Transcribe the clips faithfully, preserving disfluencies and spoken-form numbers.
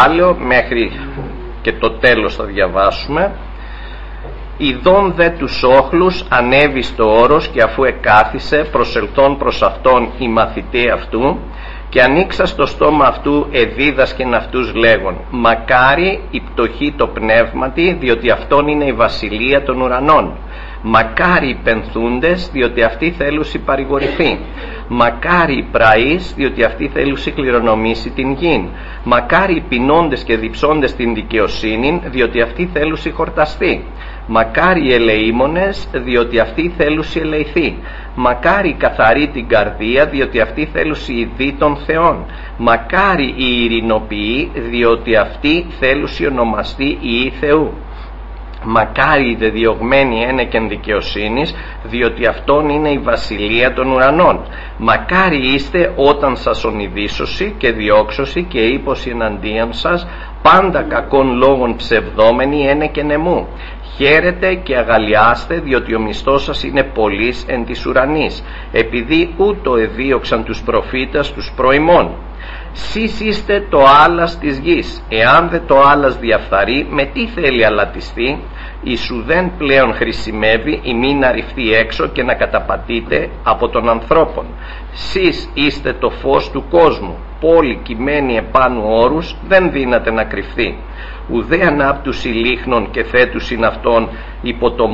Άλλο μέχρι και το τέλος θα διαβάσουμε. Ιδών δε τους όχλους ανέβη στο όρος, και αφού εκάθισε προσελθόν προς αυτόν οι μαθητοί αυτού, και ανοίξα στο στόμα αυτού εδίδασκεν αυτούς λέγον, μακάρι η πτωχή το πνεύματι, διότι αυτόν είναι η βασιλεία των ουρανών. Μακάρι οι πενθούντες, διότι αυτοί θέλουσι παρηγορηθεί. Μακάρι οι πραείς, διότι αυτοί θέλουσι κληρονομήσει την γην. Μακάρι οι πεινώντες και διψώντες την δικαιοσύνη, διότι αυτοί θέλουσι χορταστεί. Μακάρι οι ελεήμονες, διότι αυτοί θέλουσι ελεηθεί. Μακάρι οι καθαροί την καρδία, διότι αυτοί θέλουσι ειδεί των Θεών. Μακάρι οι ειρηνοποιοί, διότι αυτοί θέλουσι ονομαστεί ιοί Θεού. Μακάρι οι δεδιωγμένοι ένεκεν δικαιοσύνης, διότι αυτόν είναι η βασιλεία των ουρανών. Μακάρι είστε όταν σας ονειδήσωσι και διώξωσι και ύπωση εναντίον σας πάντα κακών λόγων ψευδόμενοι ένεκεν εμού. Χαίρετε και αγαλιάστε, διότι ο μισθός σας είναι πολύς εν της ουρανής, επειδή ούτω εδίωξαν τους προφήτας τους προημών. Σεις είστε το άλας της γης. Εάν δε το άλας διαφθαρεί, με τι θέλει αλατιστεί? Η σου δεν πλέον χρησιμεύει η μη να ρηφθεί έξω και να καταπατείτε από των ανθρώπων. Σεις είστε το φως του κόσμου. Πόλη κειμένη επάνω όρους δεν δύναται να κρυφθεί. Ουδέ ανάπτουση λίχνων και θέτουσιν αυτών υπό το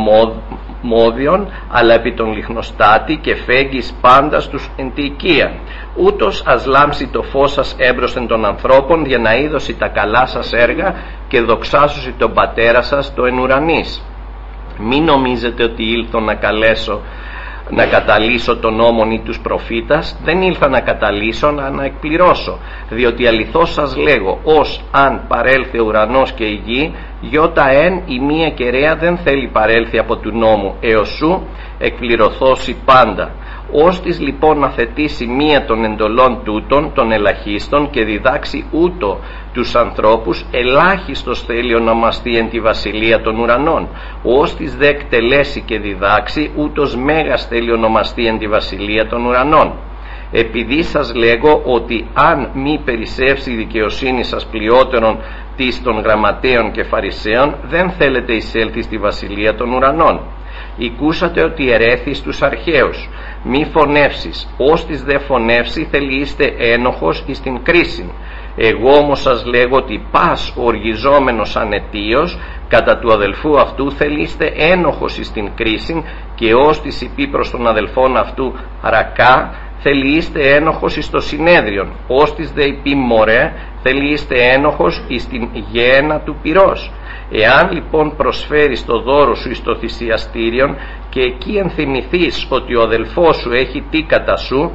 μόδιον, αλλά επί τον λιχνοστάτη, και φέγγεις πάντα στους εν τη οικία. Ούτως ας λάμψει το φως σας έμπροσθεν των ανθρώπων, για να είδωσει τα καλά σας έργα και δοξάσωση τον πατέρα σας το εν ουρανής. Μην νομίζετε ότι ήλθω να καλέσω να καταλύσω τον νόμον ή τους προφήτας. Δεν ήλθα να καταλύσω, να, να εκπληρώσω. Διότι αληθώς σας λέγω, ως αν παρέλθει ο ουρανός και η γη, γιώτα εν η μία κεραία δεν θέλει παρέλθει από του νόμου, έως σου εκπληρωθώσει πάντα. Ως της λοιπόν να θετήσει μία των εντολών τούτων, των ελαχίστων, και διδάξει ούτω τους ανθρώπους, ελάχιστος θέλει ονομαστεί εν τη βασιλεία των ουρανών. Ως της δε εκτελέσει και διδάξει, ούτως μέγας θέλει ονομαστεί εν τη βασιλεία των ουρανών. Επειδή σας λέγω ότι αν μη περισσεύσει η δικαιοσύνη σας πλειότερον της των γραμματέων και φαρισαίων, δεν θέλετε εισέλθει στη βασιλεία των ουρανών. Οικούσατε ότι ερέθη στους αρχαίους, μη φωνεύσεις. Ως της δε φωνεύσει θέλει είστε ένοχος εις την κρίση. Εγώ όμως σας λέγω ότι πας οργιζόμενος ανετίος κατά του αδελφού αυτού θέλει είστε ένοχος εις την κρίση, και ως της υπεί προς τον αδελφόν αυτού ρακά θέλει είστε ένοχος εις το συνέδριον. Ως της δε υπεί μωρέ θέλει είστε ένοχος εις την γέαινα του πυρός. Εάν λοιπόν προσφέρεις το δώρο σου εις το θυσιαστήριον, και εκεί ενθυμηθείς ότι ο αδελφός σου έχει τι κατά σου,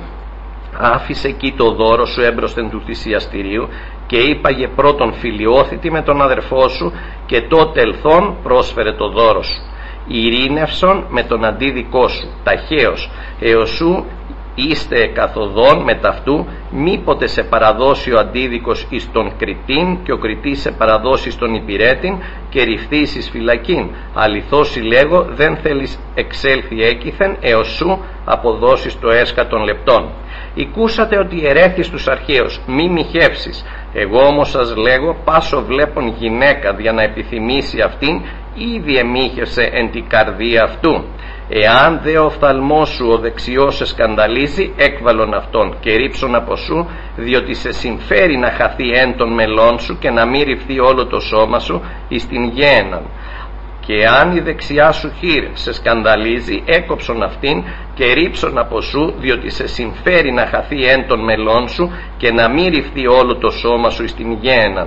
άφησε εκεί το δώρο σου έμπροσθεν του θυσιαστηρίου, και είπαγε πρώτον φιλιώθητη με τον αδερφό σου, και τότε ελθόν πρόσφερε το δώρο σου. Ειρήνευσον με τον αντίδικό σου, ταχαίως έως σου είστε καθοδόν με ταυτού, μήποτε σε παραδώσει ο αντίδικος εις τον κριτήν, και ο κριτής σε παραδώσει στον υπηρέτην, και ρηφθείς εις φυλακήν. Αληθώς λέγω, δεν θέλεις εξέλθει έκηθεν, έως σου αποδώσεις το έσκα των λεπτών. Οικούσατε ότι ερέθης τους αρχαίους, μη μοιχεύσεις. Εγώ όμως σας λέγω, πάσο βλέπων γυναίκα για να επιθυμήσει αυτήν, ήδη εμίχευσε εν την καρδία αυτού. Εάν δε ο οφθαλμός σου ο δεξιός σε σκανδαλίζει, έκβαλον αυτόν και ρίψον από σου, διότι σε συμφέρει να χαθεί εν των μελών σου και να μη ρηφθεί όλο το σώμα σου εις την γέαιναν. Και αν η δεξιά σου χείρ σε σκανδαλίζει, έκοψον αυτήν και ρίψον από σου, διότι σε συμφέρει να χαθεί εν των μελών σου και να μη ρηφθεί όλο το σώμα σου εις την γέαιναν.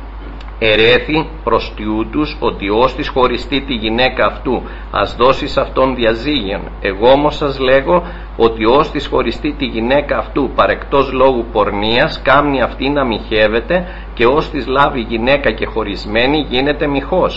Ερέθη προς τιούτους ότι ως της χωριστεί τη γυναίκα αυτού, ας δώσεις αυτόν διαζύγιον. Εγώ όμως σας λέγω ότι ως της χωριστεί τη γυναίκα αυτού παρεκτός λόγου πορνείας, κάμνει αυτή να μοιχεύεται, και ως της λάβει γυναίκα και χωρισμένη γίνεται μοιχός.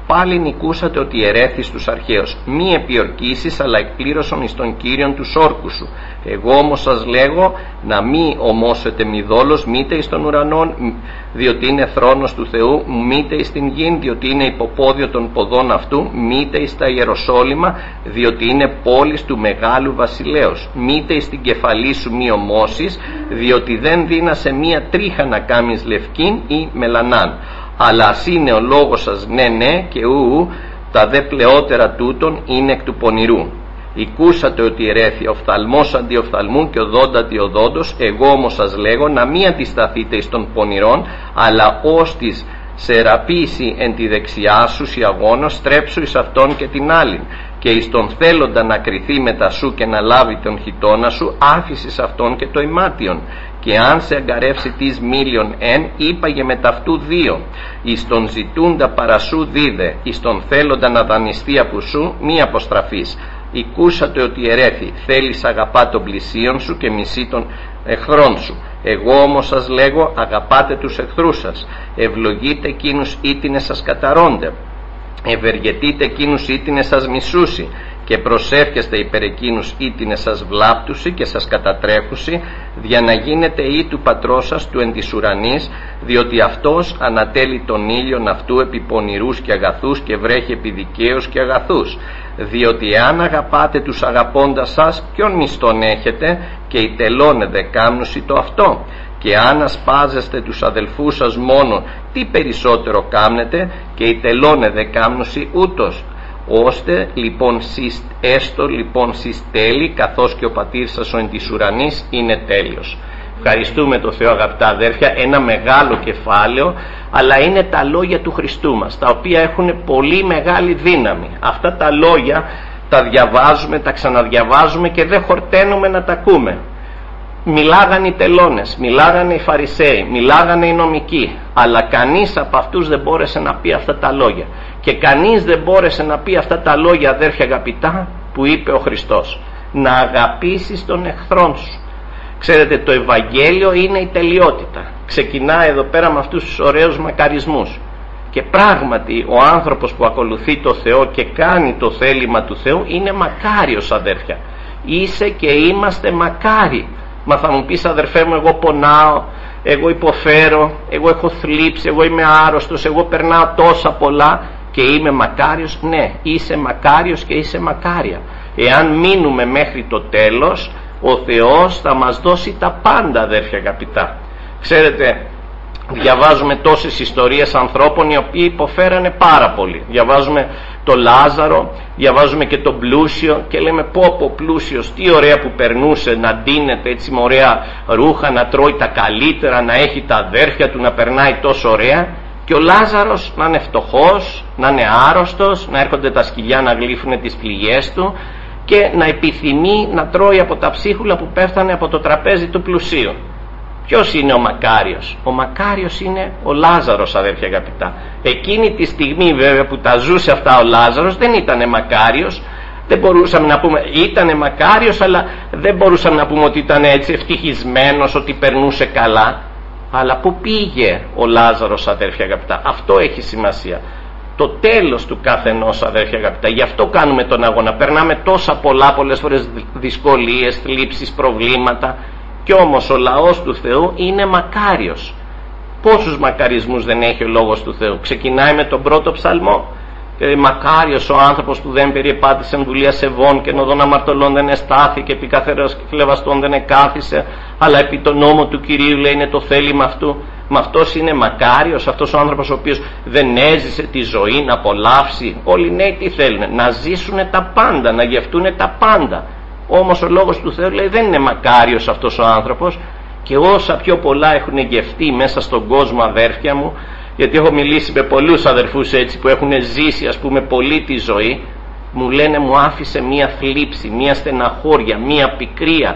Πάλιν οικούσατε ότι ερέθης τους αρχαίους, μη επιορκήσεις, αλλά εκπλήρωσον εις τον Κύριον τους όρκους σου. Εγώ όμως σας λέγω να μη ομώσετε μη δόλος, μήτε εις των ουρανών, διότι είναι θρόνος του Θεού, μήτε εις την γην, διότι είναι υποπόδιο των ποδών αυτού, μήτε εις τα Ιεροσόλυμα, διότι είναι πόλης του μεγάλου βασιλέως, μήτε εις την κεφαλή σου μη ομώσεις, διότι δεν δίνασε μία τρίχα να κάμεις λευκήν ή μελανάν. Αλλά ας είναι ο λόγος σας ναι ναι και ου, τα δε πλεότερα τούτων είναι εκ του πονηρού. Οικούσατε ότι ερέθη οφθαλμός αντί οφθαλμού και οδόντα αντί οδόντος. Εγώ όμως σας λέγω να μην αντισταθείτε εις των πονηρών, αλλά ως της σεραπήσει εν τη δεξιά σου η αγώνος, στρέψου εις αυτόν και την άλλην. Και εις τον θέλοντα να κριθεί μετά σου και να λάβει τον χιτώνα σου, άφησες αυτόν και το ημάτιον. Και αν σε αγκαρεύσει της μίλιον εν, είπαγε μετά αυτού δύο. Εις τον ζητούντα παρασού δίδε, εις τον θέλοντα να δανειστεί από σου, μη αποστραφείς. Οικούσατε ότι ερέθη, θέλεις αγαπά τον πλησίον σου και μισεί τον εχθρόν σου. Εγώ όμως σας λέγω, αγαπάτε τους εχθρούς σας, ευλογείτε εκείνους ήτινες σας καταρώνται, ευεργετείτε εκείνους ήτινες σας μισούσι, και προσεύχεστε υπέρ εκείνους ήτινες σας βλάπτουσι και σας κατατρέχουσι, για να γίνετε ή του πατρός σας του εν της ουρανής, διότι αυτός ανατέλει τον ήλιον αυτού επί πονηρούς και αγαθούς και βρέχει επί δικαίους και αγαθούς. Διότι εάν αγαπάτε τους αγαπώντας σας, ποιον μισθόν έχετε, και οι τελώνετε κάμνουσι το αυτό. Και αν ασπάζεστε τους αδελφούς σας μόνο, τι περισσότερο κάμνετε, και οι τελώνετε κάμνουσι ούτως. Ώστε λοιπόν σεις, έστω λοιπόν σεις τέλει, καθώς και ο πατήρ σας ο εν της ουρανής είναι τέλειος. Ευχαριστούμε τον Θεό, αγαπητά αδέρφια, ένα μεγάλο κεφάλαιο, αλλά είναι τα λόγια του Χριστού μας, τα οποία έχουν πολύ μεγάλη δύναμη. Αυτά τα λόγια τα διαβάζουμε, τα ξαναδιαβάζουμε και δεν χορταίνουμε να τα ακούμε. Μιλάγανε οι τελώνες, μιλάγανε οι Φαρισαίοι, μιλάγανε οι νομικοί, αλλά κανείς από αυτούς δεν μπόρεσε να πει αυτά τα λόγια. Και κανείς δεν μπόρεσε να πει αυτά τα λόγια, αδέρφια αγαπητά, που είπε ο Χριστός. Να αγαπήσεις τον εχθρόν σου. Ξέρετε, το Ευαγγέλιο είναι η τελειότητα. Ξεκινάει εδώ πέρα με αυτούς τους ωραίους μακαρισμούς. Και πράγματι ο άνθρωπος που ακολουθεί το Θεό και κάνει το θέλημα του Θεού είναι μακάριος, αδέρφια. Είσαι και είμαστε μακάρι. Μα θα μου πεις, αδερφέ μου, εγώ πονάω, εγώ υποφέρω, εγώ έχω θλίψει, εγώ είμαι άρρωστος, εγώ περνάω τόσα πολλά και είμαι μακάριος. Ναι, είσαι μακάριος και είσαι μακάρια. Εάν μείνουμε μέχρι το τέλος, ο Θεός θα μας δώσει τα πάντα, αδέρφια αγαπητά. Ξέρετε, διαβάζουμε τόσες ιστορίες ανθρώπων οι οποίοι υποφέρανε πάρα πολύ. Διαβάζουμε το Λάζαρο, διαβάζουμε και τον πλούσιο και λέμε πω πω πλούσιος, τι ωραία που περνούσε, να ντύνεται έτσι με ωραία ρούχα, να τρώει τα καλύτερα, να έχει τα αδέρφια του, να περνάει τόσο ωραία. Και ο Λάζαρος να είναι φτωχός, να είναι άρρωστος, να έρχονται τα σκυλιά να γλύφουν τις πληγές του και να επιθυμεί να τρώει από τα ψίχουλα που πέφτανε από το τραπέζι του πλουσίου. Ποιος είναι ο μακάριος? Ο μακάριος είναι ο Λάζαρος, αδέρφια αγαπητά. Εκείνη τη στιγμή βέβαια που τα ζούσε αυτά ο Λάζαρος δεν ήτανε μακάριος. Δεν μπορούσαμε να πούμε, ήτανε μακάριος, αλλά δεν μπορούσαμε να πούμε ότι ήταν έτσι ευτυχισμένος, ότι περνούσε καλά. Αλλά πού πήγε ο Λάζαρος, αδέρφια αγαπητά? Αυτό έχει σημασία. Το τέλος του καθενός, αδέρφια αγαπητά. Γι' αυτό κάνουμε τον αγώνα. Περνάμε τόσα πολλά, πολλές φορές δυσκολίες, θλίψεις, προβλήματα. Κι όμως ο λαός του Θεού είναι μακάριος. Πόσους μακαρισμούς δεν έχει ο λόγος του Θεού? Ξεκινάει με τον πρώτο ψαλμό. Ε, μακάριος ο άνθρωπος που δεν περιεπάτησε εν δουλεία σεβών και νοδών αμαρτωλών δεν εστάθηκε, επί καθαρός φλεβαστών δεν εκάθισε, αλλά επί το νόμο του Κυρίου, λέει, είναι το θέλημα αυτού. Μα αυτός είναι μακάριος, αυτός ο άνθρωπος ο οποίος δεν έζησε τη ζωή να απολαύσει. Όλοι οι νέοι τι θέλουν? Να ζήσουν τα πάντα, να γευτούν τα πάντα. Όμως ο λόγος του Θεού λέει δεν είναι μακάριος αυτός ο άνθρωπος. Και όσα πιο πολλά έχουν γευτεί μέσα στον κόσμο, αδέρφια μου, γιατί έχω μιλήσει με πολλούς αδερφούς έτσι που έχουν ζήσει, ας πούμε, πολύ τη ζωή, μου λένε μου άφησε μία θλίψη, μία στεναχώρια, μία πικρία,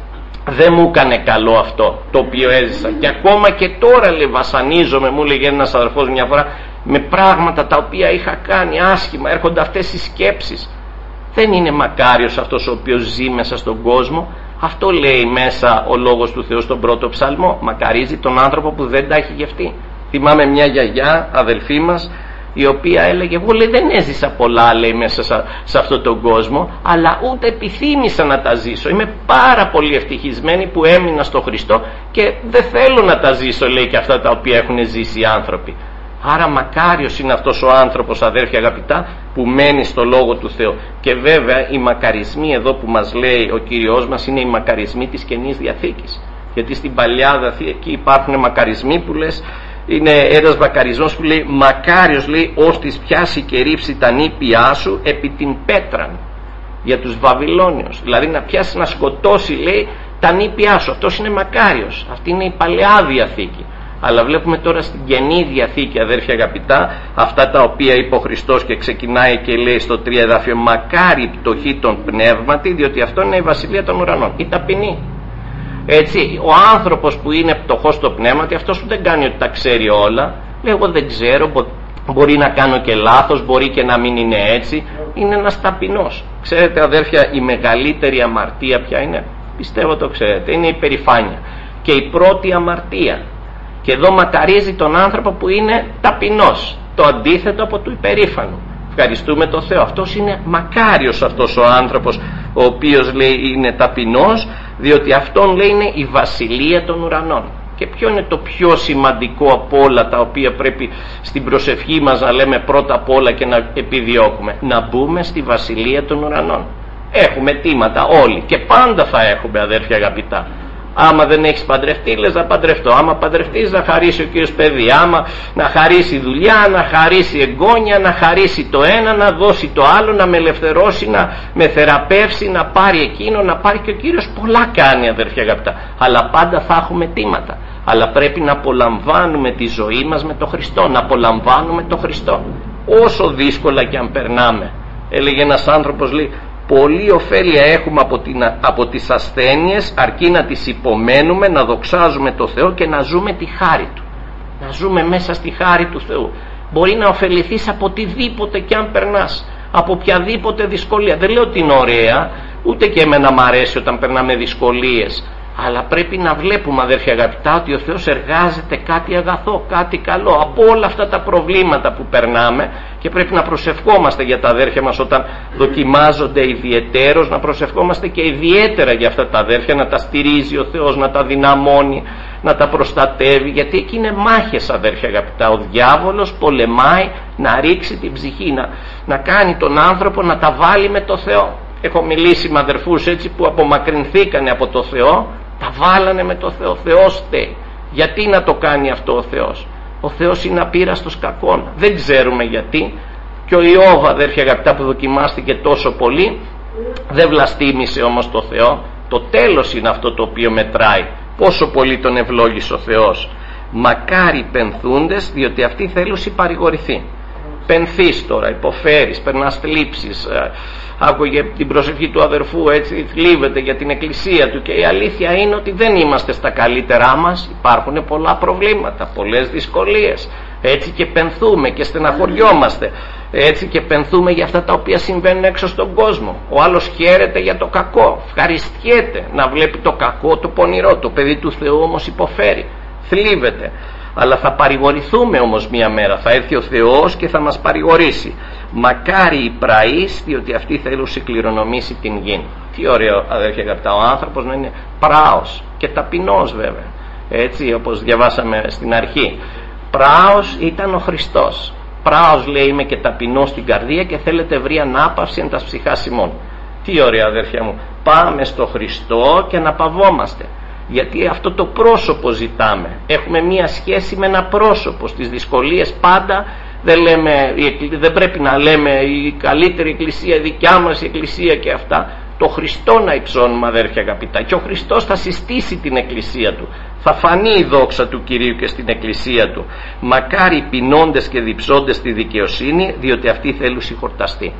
δεν μου έκανε καλό αυτό το οποίο έζησα, και ακόμα και τώρα, λέει, βασανίζομαι, μου λέγε ένας αδερφός μια φορά, με πράγματα τα οποία είχα κάνει άσχημα, έρχονται αυτές οι σκέψεις. Δεν είναι μακάριος αυτός ο οποίος ζει μέσα στον κόσμο. Αυτό λέει μέσα ο λόγος του Θεού στον πρώτο ψαλμό. Μακαρίζει τον άνθρωπο που δεν τα έχει γευτεί. Θυμάμαι μια γιαγιά, αδελφή μας, η οποία έλεγε, εγώ λέει δεν έζησα πολλά λέει μέσα σε, σε αυτόν τον κόσμο, αλλά ούτε επιθύμησα να τα ζήσω, είμαι πάρα πολύ ευτυχισμένη που έμεινα στο Χριστό και δεν θέλω να τα ζήσω λέει και αυτά τα οποία έχουν ζήσει οι άνθρωποι. Άρα μακάριος είναι αυτός ο άνθρωπος, αδέρφια αγαπητά, που μένει στο Λόγο του Θεού. Και βέβαια οι μακαρισμοί εδώ που μας λέει ο Κύριος μας είναι οι μακαρισμοί της Καινής Διαθήκης. Γιατί στην Παλιά Διαθήκη υπάρχουν μακαρισμοί που λες, είναι ένας μακαρισμός που λέει μακάριος λέει ως της πιάσει και ρίψει τα νήπια σου επί την πέτραν, για τους Βαβυλώνιους, δηλαδή να πιάσει να σκοτώσει λέει τα νήπια σου, αυτός είναι μακάριος. Αυτή είναι η Παλαιά Διαθήκη. Αλλά βλέπουμε τώρα στην Καινή Διαθήκη, αδέρφια αγαπητά, αυτά τα οποία είπε ο Χριστός και ξεκινάει και λέει στο τρία εδάφιο, μακάρι πτωχή των πνεύματι, διότι αυτό είναι η βασιλεία των ουρανών, η ταπεινή. Έτσι, ο άνθρωπος που είναι πτωχός στο πνεύματι, αυτός που δεν κάνει ότι τα ξέρει όλα, λέει εγώ δεν ξέρω, μπορεί να κάνω και λάθος, μπορεί και να μην είναι έτσι, είναι ένας ταπεινός. Ξέρετε αδέρφια, η μεγαλύτερη αμαρτία ποια είναι? Πιστεύω το ξέρετε, είναι η υπερηφάνεια. Και η πρώτη αμαρτία. Και εδώ μακαρίζει τον άνθρωπο που είναι ταπεινός, το αντίθετο από του υπερήφανου. Ευχαριστούμε τον Θεό, αυτός είναι μακάριος αυτός ο άνθρωπος ο οποίος λέει είναι ταπεινός, διότι αυτόν λέει είναι η βασιλεία των ουρανών. Και ποιο είναι το πιο σημαντικό από όλα τα οποία πρέπει στην προσευχή μας να λέμε πρώτα απ' όλα και να επιδιώκουμε? Να μπούμε στη βασιλεία των ουρανών. Έχουμε αιτήματα όλοι και πάντα θα έχουμε αδέρφια αγαπητά. Άμα δεν έχεις παντρευτεί, λες να παντρευτώ. Άμα παντρευτείς, να χαρίσει ο Κύριος παιδί. Άμα να χαρίσει δουλειά, να χαρίσει εγγόνια, να χαρίσει το ένα, να δώσει το άλλο, να με ελευθερώσει, να με θεραπεύσει, να πάρει εκείνο, να πάρει, και ο Κύριος πολλά κάνει αδερφιά αγαπητά. Αλλά πάντα θα έχουμε αιτήματα. Αλλά πρέπει να απολαμβάνουμε τη ζωή μας με τον Χριστό, να απολαμβάνουμε τον Χριστό. Όσο δύσκολα και αν περνάμε. Έλεγε ένας άνθρωπος, λέει, πολλή ωφέλεια έχουμε από, την, από τις ασθένειες, αρκεί να τις υπομένουμε, να δοξάζουμε το Θεό και να ζούμε τη χάρη Του. Να ζούμε μέσα στη χάρη του Θεού. Μπορεί να ωφεληθείς από οτιδήποτε και αν περνάς, από οποιαδήποτε δυσκολία. Δεν λέω ότι είναι ωραία, ούτε και εμένα μ' αρέσει όταν περνάμε δυσκολίες, αλλά πρέπει να βλέπουμε αδέρφια αγαπητά ότι ο Θεός εργάζεται κάτι αγαθό, κάτι καλό από όλα αυτά τα προβλήματα που περνάμε, και πρέπει να προσευχόμαστε για τα αδέρφια μας όταν δοκιμάζονται ιδιαιτέρως, να προσευχόμαστε και ιδιαίτερα για αυτά τα αδέρφια, να τα στηρίζει ο Θεός, να τα δυναμώνει, να τα προστατεύει, γιατί εκεί είναι μάχες αδέρφια αγαπητά. Ο διάβολος πολεμάει να ρίξει την ψυχή, να, να κάνει τον άνθρωπο να τα βάλει με το Θεό. Έχω μιλήσει με αδερφούς έτσι που απομακρυνθήκανε από το Θεό, τα βάλανε με το Θεό. Θεός φταίει. Γιατί να το κάνει αυτό ο Θεός? Ο Θεός είναι απείραστος κακών. Δεν ξέρουμε γιατί. Και ο Ιώβ αδέρφια αγαπητά που δοκιμάστηκε τόσο πολύ, δεν βλαστήμησε όμως το Θεό. Το τέλος είναι αυτό το οποίο μετράει. Πόσο πολύ τον ευλόγησε ο Θεός. Μακάρι πενθούντες, διότι αυτοί θέλουν παρηγορηθεί. Πενθείς τώρα, υποφέρεις, περνάς θλίψεις. Άκουγε την προσευχή του αδερφού, έτσι θλίβεται για την εκκλησία του, και η αλήθεια είναι ότι δεν είμαστε στα καλύτερά μας. Υπάρχουν πολλά προβλήματα, πολλές δυσκολίες, έτσι και πενθούμε και στεναχωριόμαστε, έτσι και πενθούμε για αυτά τα οποία συμβαίνουν έξω στον κόσμο. Ο άλλος χαίρεται για το κακό, ευχαριστιέται να βλέπει το κακό, το πονηρό. Το παιδί του Θεού όμως υποφέρει, θλίβεται. Αλλά θα παρηγορηθούμε όμως μία μέρα, θα έρθει ο Θεός και θα μας παρηγορήσει. Μακάρι οι πραείς, διότι αυτοί θέλουν κληρονομήσει την γη. Τι ωραίο αδέρφια αγαπητά, ο άνθρωπος να είναι πράος και ταπεινός βέβαια, έτσι όπως διαβάσαμε στην αρχή. Πράος ήταν ο Χριστός. Πράος λέει είμαι και ταπεινός στην καρδία και θέλετε βρει ανάπαυση εν τας ψυχάς ημών. Τι ωραία αδέρφια μου, πάμε στο Χριστό και να παυόμαστε. Γιατί αυτό το πρόσωπο ζητάμε. Έχουμε μία σχέση με ένα πρόσωπο. Στις δυσκολίες πάντα δεν, λέμε, δεν πρέπει να λέμε η καλύτερη εκκλησία, η δικιά μας η εκκλησία και αυτά. Το Χριστό να υψώνουμε αδέρφια αγαπητά. Και ο Χριστός θα συστήσει την εκκλησία του. Θα φανεί η δόξα του Κυρίου και στην εκκλησία του. Μακάρι πεινώντες και διψώντες στη δικαιοσύνη, διότι αυτοί θέλουν συγχορταστεί.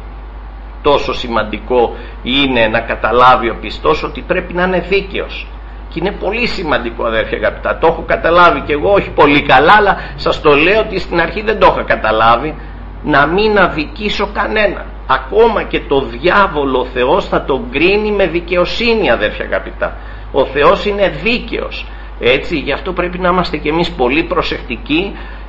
Τόσο σημαντικό είναι να καταλάβει ο πιστός ότι πρέπει να είναι δίκαιος. Και είναι πολύ σημαντικό αδέρφια αγαπητά. Το έχω καταλάβει και εγώ, όχι πολύ καλά, αλλά σας το λέω ότι στην αρχή δεν το είχα καταλάβει. Να μην αδικήσω κανένα. Ακόμα και το διάβολο ο Θεός θα τον κρίνει με δικαιοσύνη αδέρφια αγαπητά. Ο Θεός είναι δίκαιος. Έτσι, γι' αυτό πρέπει να είμαστε κι εμείς πολύ προσεκτικοί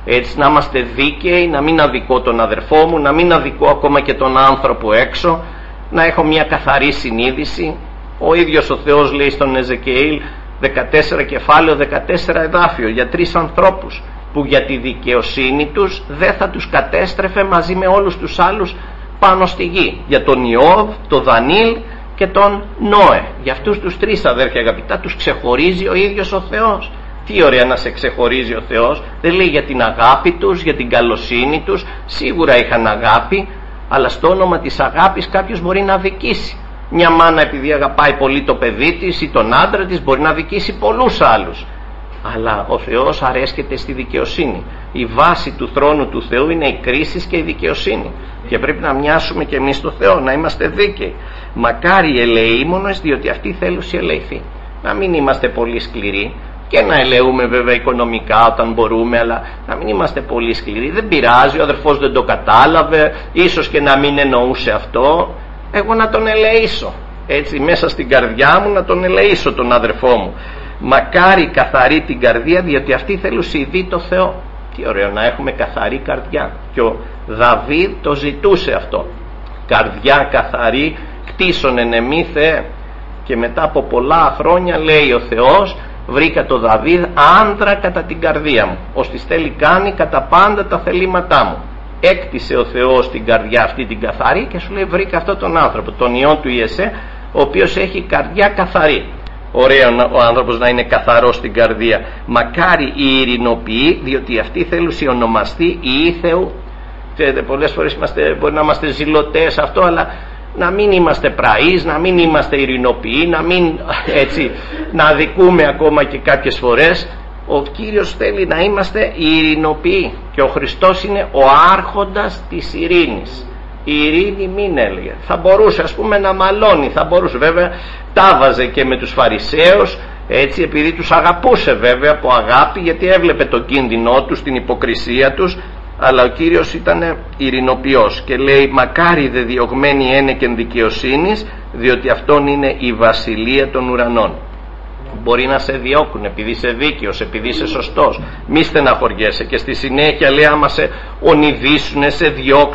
Έτσι, να είμαστε δίκαιοι, να μην αδικώ τον αδερφό μου, να μην αδικώ ακόμα και τον άνθρωπο έξω, να έχω μια καθαρή συνείδηση. Ο ίδιος ο Θεός λέει στον Εζεκιήλ δεκατέσσερα κεφάλαιο, δεκατέσσερα εδάφιο για τρεις ανθρώπους που για τη δικαιοσύνη τους δεν θα τους κατέστρεφε μαζί με όλους τους άλλους πάνω στη γη. Για τον Ιώβ, τον Δανίλ και τον Νόε. Για αυτούς τους τρεις, αδέρφια αγαπητά, τους ξεχωρίζει ο ίδιος ο Θεός. Τι ωραία να σε ξεχωρίζει ο Θεός. Δεν λέει για την αγάπη τους, για την καλοσύνη τους. Σίγουρα είχαν αγάπη, αλλά στο όνομα της αγάπης κάποιος μπορεί να αδικήσει. Μια μάνα επειδή αγαπάει πολύ το παιδί της ή τον άντρα της μπορεί να αδικήσει πολλούς άλλους. Αλλά ο Θεός αρέσκεται στη δικαιοσύνη. Η βάση του θρόνου του Θεού είναι η κρίση και η δικαιοσύνη. Και πρέπει να μοιάσουμε και εμείς στο Θεό, να είμαστε δίκαιοι. Μακάρι οι ελεήμονες, διότι αυτοί θέλουν ελεηθεί. Να μην είμαστε πολύ σκληροί και να ελεούμε βέβαια οικονομικά όταν μπορούμε, αλλά να μην είμαστε πολύ σκληροί. Δεν πειράζει, ο αδερφός δεν το κατάλαβε, ίσως και να μην εννοούσε αυτό. Εγώ να τον ελεήσω, έτσι μέσα στην καρδιά μου να τον ελεήσω τον αδερφό μου. Μακάρι καθαρή την καρδία, διότι αυτοί θέλουν δει το Θεό. Τι ωραίο να έχουμε καθαρή καρδιά. Και ο Δαβίδ το ζητούσε αυτό. Καρδιά καθαρή κτίσον εν εμή Θεέ. Και μετά από πολλά χρόνια λέει ο Θεός, βρήκα το Δαβίδ άντρα κατά την καρδία μου, ώστε θέλει κάνει κατά πάντα τα θελήματά μου. Έκτισε ο Θεός την καρδιά αυτή την καθαρή και σου λέει βρήκα αυτόν τον άνθρωπο, τον Υιόν του Ιεσέ, ο οποίος έχει καρδιά καθαρή. Ωραίο ο άνθρωπος να είναι καθαρός στην καρδία. Μακάρι οι ειρηνοποιοί, διότι αυτοί θέλουν ονομαστεί οι ήθεου. Ξέρετε, πολλές φορές είμαστε, μπορεί να είμαστε ζηλωτές αυτό, αλλά να μην είμαστε πραείς, να μην είμαστε ειρηνοποιοί, να μην έτσι να αδικούμε ακόμα και κάποιες φορές. Ο Κύριος θέλει να είμαστε ειρηνοποιοί και ο Χριστός είναι ο άρχοντας της ειρήνης. Η ειρήνη μην έλεγε. Θα μπορούσε ας πούμε να μαλώνει, θα μπορούσε βέβαια, τα βάζε και με τους Φαρισαίους, έτσι, επειδή τους αγαπούσε βέβαια από αγάπη, γιατί έβλεπε το κίνδυνό τους, την υποκρισία τους, αλλά ο Κύριος ήταν ειρηνοποιός και λέει μακάρι δε διωγμένοι ένεκεν δικαιοσύνης, διότι αυτόν είναι η βασιλεία των ουρανών. Μπορεί να σε διώκουν επειδή είσαι δίκαιος, επειδή είσαι σωστός, μη στεναχωριέσαι. Και στη συνέχεια λέει άμα σε ονειδήσουν, σε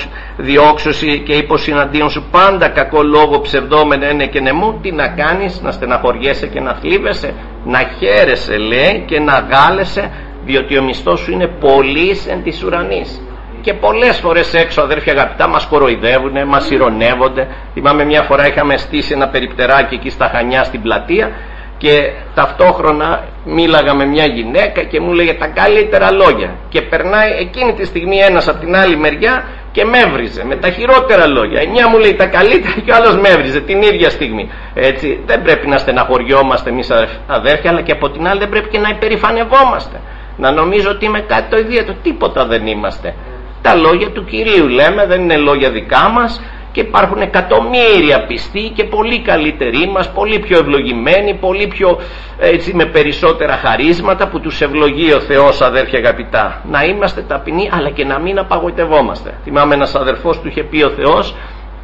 διώξωση και υποσυναντίον σου πάντα κακό λόγο ψευδόμενο είναι και νεμού, τι να κάνεις? Να στεναχωριέσαι και να θλίβεσαι? Να χαίρεσαι λέει και να γάλεσαι, διότι ο μισθός σου είναι πολύς εν της ουρανής. Και πολλές φορές έξω, αδέρφια αγαπητά, μας κοροϊδεύουν, μας ειρωνεύονται. Θυμάμαι μια φορά είχαμε στήσει ένα περιπτεράκι εκεί στα Χανιά στην πλατεία και ταυτόχρονα μίλαγα με μια γυναίκα και μου λέγε τα καλύτερα λόγια, και περνάει εκείνη τη στιγμή ένας από την άλλη μεριά και με έβριζε με τα χειρότερα λόγια. Η μια μου λέει τα καλύτερα και ο άλλος με έβριζε την ίδια στιγμή. Έτσι δεν πρέπει να στεναχωριόμαστε εμείς αδέρφια, αλλά και από την άλλη δεν πρέπει και να υπερηφανευόμαστε, να νομίζω ότι είμαι κάτι το ιδιαίτερο. Τίποτα δεν είμαστε. Τα λόγια του Κυρίου λέμε, δεν είναι λόγια δικά μας. Και υπάρχουν εκατομμύρια πιστοί και πολύ καλύτεροι μας, πολύ πιο ευλογημένοι, πολύ πιο έτσι με περισσότερα χαρίσματα που τους ευλογεί ο Θεός, αδέρφια αγαπητά. Να είμαστε ταπεινοί αλλά και να μην απαγοητευόμαστε. Θυμάμαι ένας αδερφός του είχε πει ο Θεός,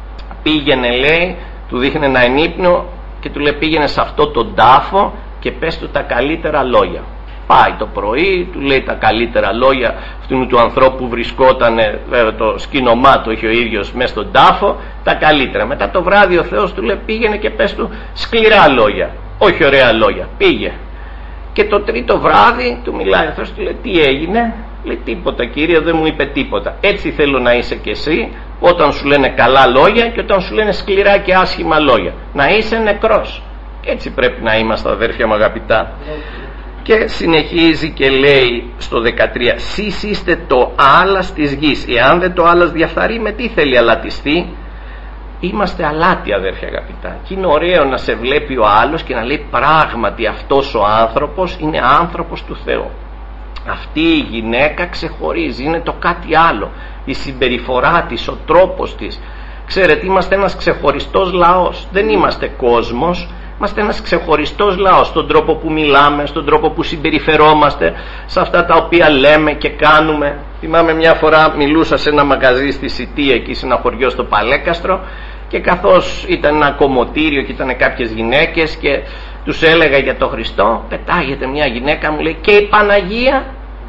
πήγαινε λέει, του δείχνε ένα ενύπνιο και του λέει πήγαινε σε αυτό τον τάφο και πες του τα καλύτερα λόγια. Πάει το πρωί, του λέει τα καλύτερα λόγια αυτού του ανθρώπου που βρισκόταν, βέβαια το σκήνομά του είχε ο ίδιος μέσα στον τάφο, τα καλύτερα. Μετά το βράδυ ο Θεός του λέει πήγαινε και πες του σκληρά λόγια, όχι ωραία λόγια, πήγε. Και το τρίτο βράδυ του μιλάει ο Θεός, του λέει τι έγινε? Λέει τίποτα Κύριε, δεν μου είπε τίποτα. Έτσι θέλω να είσαι και εσύ, όταν σου λένε καλά λόγια και όταν σου λένε σκληρά και άσχημα λόγια, να είσαι νεκρός. Και έτσι πρέπει να είμαστε αδέρφια μου αγαπητά. Και συνεχίζει και λέει στο δεκατρία, σεις είστε το άλας της γης, εάν δεν το άλας διαφθαρεί με τι θέλει αλατιστεί? Είμαστε αλάτι αδέρφια αγαπητά, και είναι ωραίο να σε βλέπει ο άλλος και να λέει πράγματι αυτός ο άνθρωπος είναι άνθρωπος του Θεού. Αυτή η γυναίκα ξεχωρίζει, είναι το κάτι άλλο, η συμπεριφορά της, ο τρόπος της. Ξέρετε, είμαστε ένας ξεχωριστός λαός, δεν είμαστε κόσμος. Είμαστε ένας ξεχωριστός λαός στον τρόπο που μιλάμε, στον τρόπο που συμπεριφερόμαστε, σε αυτά τα οποία λέμε και κάνουμε. Θυμάμαι μια φορά μιλούσα σε ένα μαγαζί στη Σιτία, εκεί σε ένα χωριό στο Παλέκαστρο, και καθώς ήταν ένα κομμωτήριο και ήταν κάποιες γυναίκες και τους έλεγα για τον Χριστό, πετάγεται μια γυναίκα μου λέει και η Παναγία?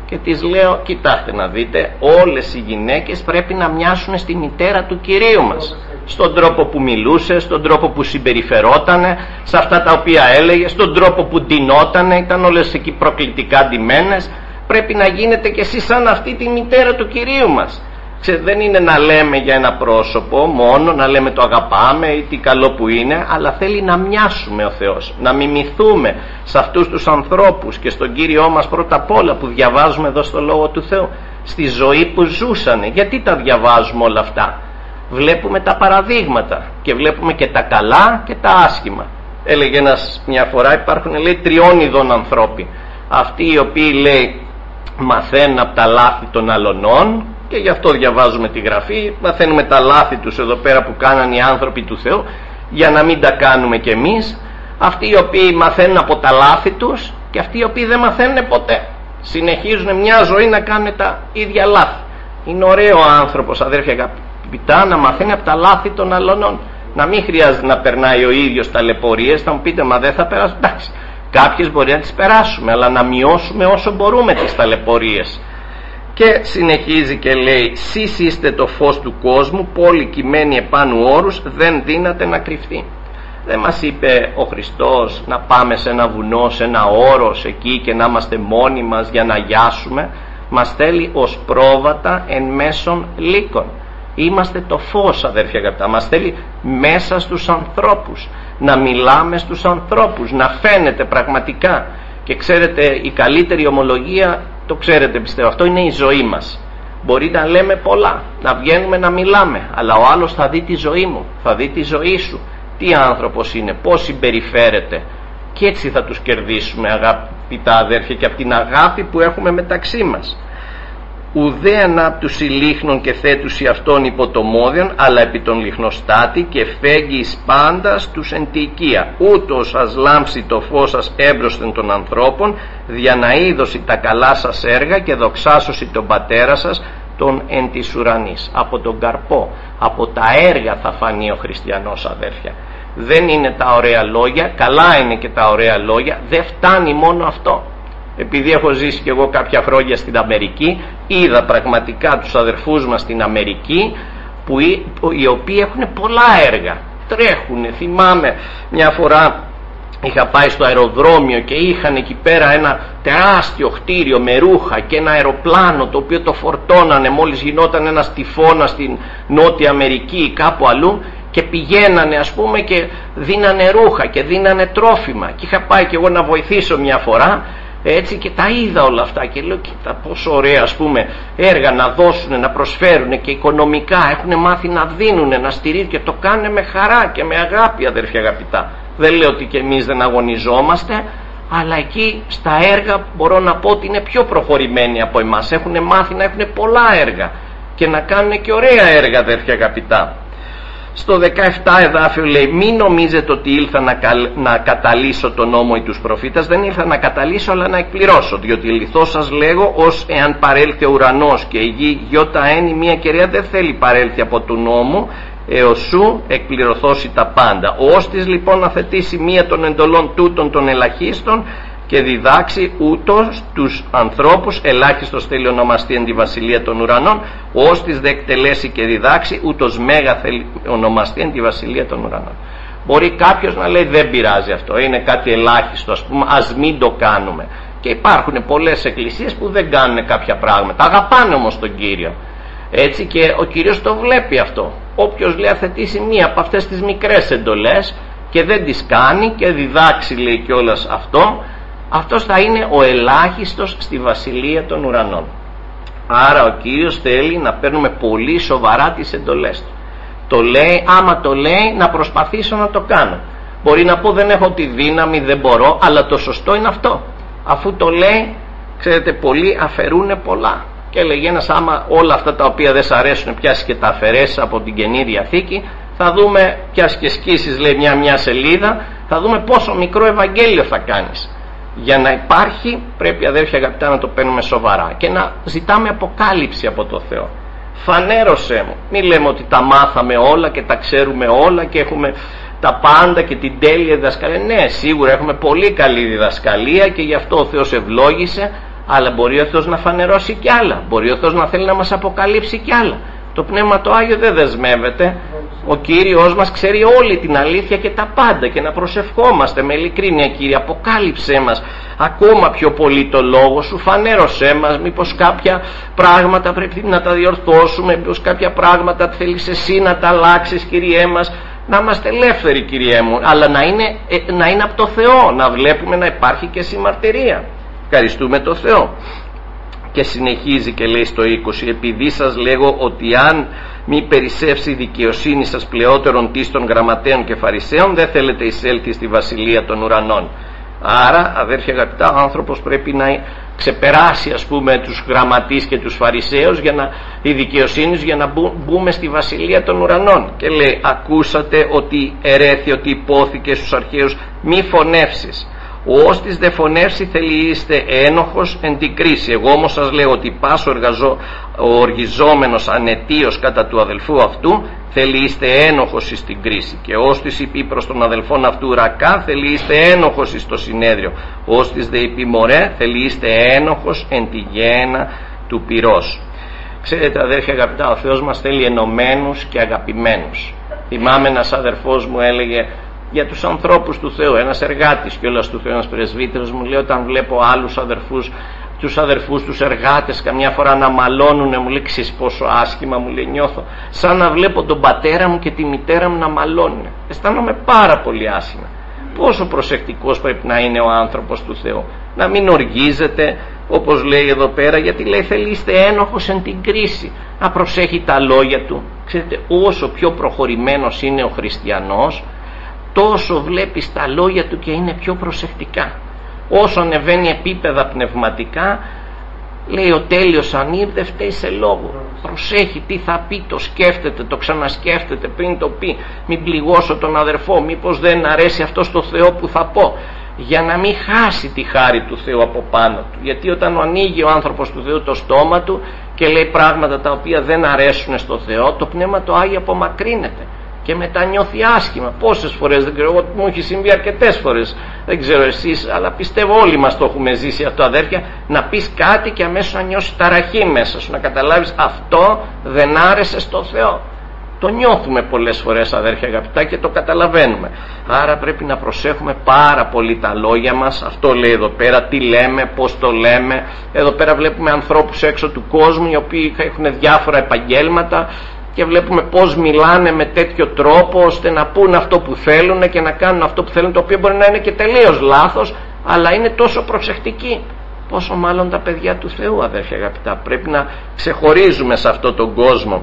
Και της λέω, κοιτάξτε να δείτε, όλες οι γυναίκες πρέπει να μοιάσουν στη μητέρα του Κυρίου μας, στον τρόπο που μιλούσε, στον τρόπο που συμπεριφερότανε, σε αυτά τα οποία έλεγε, στον τρόπο που ντυνότανε, ήταν όλες εκεί προκλητικά ντυμένες. Πρέπει να γίνετε κι εσείς σαν αυτή τη μητέρα του Κυρίου μας. Ξέρετε, δεν είναι να λέμε για ένα πρόσωπο μόνο, να λέμε το αγαπάμε ή τι καλό που είναι, αλλά θέλει να μοιάσουμε ο Θεός, να μιμηθούμε σε αυτούς τους ανθρώπους και στον Κύριό μας πρώτα απ' όλα που διαβάζουμε εδώ στο Λόγο του Θεού, στη ζωή που ζούσανε. Γιατί τα διαβάζουμε όλα αυτά? Βλέπουμε τα παραδείγματα και βλέπουμε και τα καλά και τα άσχημα. Έλεγε ένας μια φορά, υπάρχουν λέει τριών ειδών ανθρώποι. Αυτοί οι οποίοι λέει μαθαίνουν από τα λάθη των αλωνών, και γι' αυτό διαβάζουμε τη Γραφή, μαθαίνουμε τα λάθη τους εδώ πέρα που κάναν οι άνθρωποι του Θεού, για να μην τα κάνουμε κι εμείς. Αυτοί οι οποίοι μαθαίνουν από τα λάθη τους και αυτοί οι οποίοι δεν μαθαίνουν ποτέ, συνεχίζουν μια ζωή να κάνουν τα ίδια λάθη. Είναι ωραίο ο άνθρωπος, αδέρφια αγαπητά, να μαθαίνει από τα λάθη των αλωνών, να μην χρειάζεται να περνάει ο ίδιος ταλαιπωρίες. Θα μου πείτε, μα δεν θα περάσουν? Εντάξει, κάποιες μπορεί να τις περάσουμε, αλλά να μειώσουμε όσο μπορούμε τις ταλαιπωρίες. Και συνεχίζει και λέει, σεις είστε το φως του κόσμου, πόλη κειμένη επάνω όρους, δεν δύναται να κρυφθεί. Δεν μας είπε ο Χριστός να πάμε σε ένα βουνό, σε ένα όρος εκεί και να είμαστε μόνοι μας για να γιάσουμε. Μας θέλει ως πρόβατα εν μέσον λύκων. Είμαστε το φως, αδέρφια αγαπητά. Μας θέλει μέσα στους ανθρώπους, να μιλάμε στους ανθρώπους, να φαίνεται πραγματικά. Και ξέρετε, η καλύτερη ομολογία, το ξέρετε πιστεύω, αυτό είναι η ζωή μας. Μπορεί να λέμε πολλά, να βγαίνουμε να μιλάμε, αλλά ο άλλος θα δει τη ζωή μου, θα δει τη ζωή σου, τι άνθρωπος είναι, πώς συμπεριφέρεται, και έτσι θα τους κερδίσουμε, αγαπητά αδέρφια, και από την αγάπη που έχουμε μεταξύ μας. Ουδέαν απ' τους ηλίχνων και θέτουσι αυτών υπό το μόδιον, αλλά επί τον λιχνοστάτη, και φέγγει εις πάντας τους εν τη οικία. Ούτως ας λάμψει το φως σας έμπροσθεν των ανθρώπων, δια να είδωση τα καλά σας έργα και δοξάσωση τον πατέρα σας τον εν της ουρανής. Από τον καρπό, από τα έργα θα φανεί ο χριστιανός, αδέρφια. Δεν είναι τα ωραία λόγια, καλά είναι και τα ωραία λόγια, δεν φτάνει μόνο αυτό. Επειδή έχω ζήσει και εγώ κάποια χρόνια στην Αμερική, είδα πραγματικά τους αδερφούς μας στην Αμερική, που οι, οι οποίοι έχουν πολλά έργα, τρέχουν. Θυμάμαι μια φορά είχα πάει στο αεροδρόμιο και είχαν εκεί πέρα ένα τεράστιο κτίριο με ρούχα και ένα αεροπλάνο το οποίο το φορτώνανε μόλις γινόταν ένας τυφώνας στην Νότια Αμερική ή κάπου αλλού, και πηγαίνανε ας πούμε και δίνανε ρούχα και δίνανε τρόφιμα. Και είχα πάει και εγώ να βοηθήσω μια φορά, έτσι, και τα είδα όλα αυτά και λέω, κοίτα πόσο ωραία ας πούμε έργα να δώσουν, να προσφέρουν, και οικονομικά έχουν μάθει να δίνουν, να στηρίζουν, και το κάνουν με χαρά και με αγάπη, αδερφιά αγαπητά. Δεν λέω ότι και εμείς δεν αγωνιζόμαστε, αλλά εκεί στα έργα μπορώ να πω ότι είναι πιο προχωρημένοι από εμάς, έχουν μάθει να έχουν πολλά έργα και να κάνουν και ωραία έργα, αδερφιά αγαπητά. Στο δεκαεπτά εδάφιο λέει, μην νομίζετε ότι ήλθα να, καλ... να καταλύσω τον νόμο ή τους προφήτας. Δεν ήλθα να καταλύσω, αλλά να εκπληρώσω, διότι λιθώς σας λέγω, ως εάν παρέλθει ο ουρανός και η γη γιώτα ένι μία κεραία δεν θέλει παρέλθει από του νόμου, έως σου εκπληρωθώσει τα πάντα. Ώστις λοιπόν να θετήσει μία των εντολών τούτων των ελαχίστων και διδάξει ούτως τους ανθρώπους, ελάχιστος θέλει ονομαστεί εν τη βασιλεία των ουρανών, ώστις δε εκτελέσει και διδάξει ούτως μέγα θέλει ονομαστεί εν τη βασιλεία των ουρανών. Μπορεί κάποιος να λέει δεν πειράζει αυτό, είναι κάτι ελάχιστο, ας πούμε, ας μην το κάνουμε. Και υπάρχουν πολλές εκκλησίες που δεν κάνουν κάποια πράγματα, αγαπάνε όμως τον Κύριο, έτσι, και ο Κύριος το βλέπει αυτό. Όποιος λέει αθετήσει μία από αυτές τις μικρές εντολές και δεν τις κάνει και διδάξει, λέει κιόλας αυτό, αυτός θα είναι ο ελάχιστος στη βασιλεία των ουρανών. Άρα ο Κύριος θέλει να παίρνουμε πολύ σοβαρά τις εντολές του. Το λέει, άμα το λέει, να προσπαθήσω να το κάνω. Μπορεί να πω δεν έχω τη δύναμη, δεν μπορώ, αλλά το σωστό είναι αυτό. Αφού το λέει, ξέρετε, πολλοί αφαιρούνε πολλά. Και έλεγε ένας, άμα όλα αυτά τα οποία δεν σ' αρέσουν πιάσει και τα αφαιρέσει από την Καινή Διαθήκη, θα δούμε, πιάσει και σκίσεις, λέει, μια μια σελίδα, θα δούμε πόσο μικρό Ευαγγέλιο θα κάνεις. Για να υπάρχει πρέπει, αδέρφια αγαπητά, να το παίρνουμε σοβαρά και να ζητάμε αποκάλυψη από το Θεό. Φανέρωσέ μου. Μην λέμε ότι τα μάθαμε όλα και τα ξέρουμε όλα και έχουμε τα πάντα και την τέλεια διδασκαλία. Ναι, σίγουρα έχουμε πολύ καλή διδασκαλία και γι' αυτό ο Θεός ευλόγησε, αλλά μπορεί ο Θεός να φανερώσει κι άλλα, μπορεί ο Θεός να θέλει να μας αποκαλύψει κι άλλα. Το Πνεύμα το Άγιο δεν δεσμεύεται. Ο Κύριος μας ξέρει όλη την αλήθεια και τα πάντα, και να προσευχόμαστε με ειλικρίνεια: Κύριε, αποκάλυψέ μας ακόμα πιο πολύ το λόγο σου, φανέρωσέ μας μήπως κάποια πράγματα πρέπει να τα διορθώσουμε, μήπως κάποια πράγματα θέλεις εσύ να τα αλλάξεις, Κύριέ μας. Να είμαστε ελεύθεροι, Κύριέ μου, αλλά να είναι, να είναι από το Θεό, να βλέπουμε να υπάρχει και συμμαρτυρία. Ευχαριστούμε το Θεό. Και συνεχίζει και λέει στο είκοσι: επειδή σας λέγω ότι αν μη περισσεύσει η δικαιοσύνη σας πλεότερον της των γραμματέων και φαρισαίων, δεν θέλετε εισέλθει στη βασιλεία των ουρανών. Άρα, αδέρφια αγαπητά, ο άνθρωπος πρέπει να ξεπεράσει, ας πούμε, τους γραμματείς και τους φαρισαίους, για να, η δικαιοσύνη για να μπούμε στη βασιλεία των ουρανών. Και λέει: ακούσατε ότι ερέθη, ότι υπόθηκε στους αρχαίους, μη φωνεύσεις. Ως της δε φωνεύσει θέλει είστε ένοχος εν την κρίση. Εγώ όμως σας λέω ότι πας ο, εργαζό, ο οργιζόμενος ανετίος κατά του αδελφού αυτού θέλει είστε ένοχος εις την κρίση. Και ως της είπε προς τον αδελφόν αυτού ρακά θέλει είστε ένοχος εις το συνέδριο. Ως της δε είπε μωρέ θέλει είστε ένοχος εν τη γέννα του πυρός. Ξέρετε, αδέρφια αγαπητά, ο Θεός μας θέλει ενωμένους και αγαπημένους. Θυμάμαι ένας αδερφός μου έλεγε για τους ανθρώπους του Θεού, ένας εργάτης κιόλας του Θεού, ένας πρεσβύτερος, μου λέει: όταν βλέπω άλλους αδερφούς, τους αδερφούς, τους εργάτες καμιά φορά να μαλώνουνε, μου λέει, ξέρεις πόσο άσχημα, μου λέει, νιώθω σαν να βλέπω τον πατέρα μου και τη μητέρα μου να μαλώνουνε. Αισθάνομαι πάρα πολύ άσχημα. Πόσο προσεκτικός πρέπει να είναι ο άνθρωπος του Θεού, να μην οργίζεται, όπως λέει εδώ πέρα, γιατί λέει θέλει είστε ένοχος εν την κρίση, να προσέχει τα λόγια του. Ξέρετε, όσο πιο προχωρημένος είναι ο χριστιανός, τόσο βλέπεις τα λόγια του και είναι πιο προσεκτικά. Όσο ανεβαίνει επίπεδα πνευματικά, λέει ο τέλειος ανήρ δεν φταίει σε λόγο. Προσέχει τι θα πει, το σκέφτεται, το ξανασκέφτεται πριν το πει. Μην πληγώσω τον αδερφό, μήπως δεν αρέσει αυτό στο Θεό που θα πω, για να μην χάσει τη χάρη του Θεού από πάνω του. Γιατί όταν ανοίγει ο άνθρωπος του Θεού το στόμα του και λέει πράγματα τα οποία δεν αρέσουν στο Θεό, το Πνεύμα το Άγιο απομακρύνεται και μετά νιώθει άσχημα. Πόσες φορές, δεν ξέρω, μου έχει συμβεί αρκετές φορές, δεν ξέρω εσείς, αλλά πιστεύω όλοι μας το έχουμε ζήσει αυτό, αδέρφια, να πεις κάτι και αμέσως να νιώσεις ταραχή μέσα σου, να καταλάβεις αυτό δεν άρεσε στο Θεό. Το νιώθουμε πολλές φορές, αδέρφια αγαπητά, και το καταλαβαίνουμε. Άρα πρέπει να προσέχουμε πάρα πολύ τα λόγια μας. Αυτό λέει εδώ πέρα, τι λέμε, πώς το λέμε. Εδώ πέρα βλέπουμε ανθρώπους έξω του κόσμου οι οποίοι έχουν διάφορα επαγγέλματα και βλέπουμε πώς μιλάνε με τέτοιο τρόπο ώστε να πούν αυτό που θέλουν και να κάνουν αυτό που θέλουν, το οποίο μπορεί να είναι και τελείως λάθος, αλλά είναι τόσο προσεκτικοί. Πόσο μάλλον τα παιδιά του Θεού, αδέρφια αγαπητά. Πρέπει να ξεχωρίζουμε σε αυτόν τον κόσμο.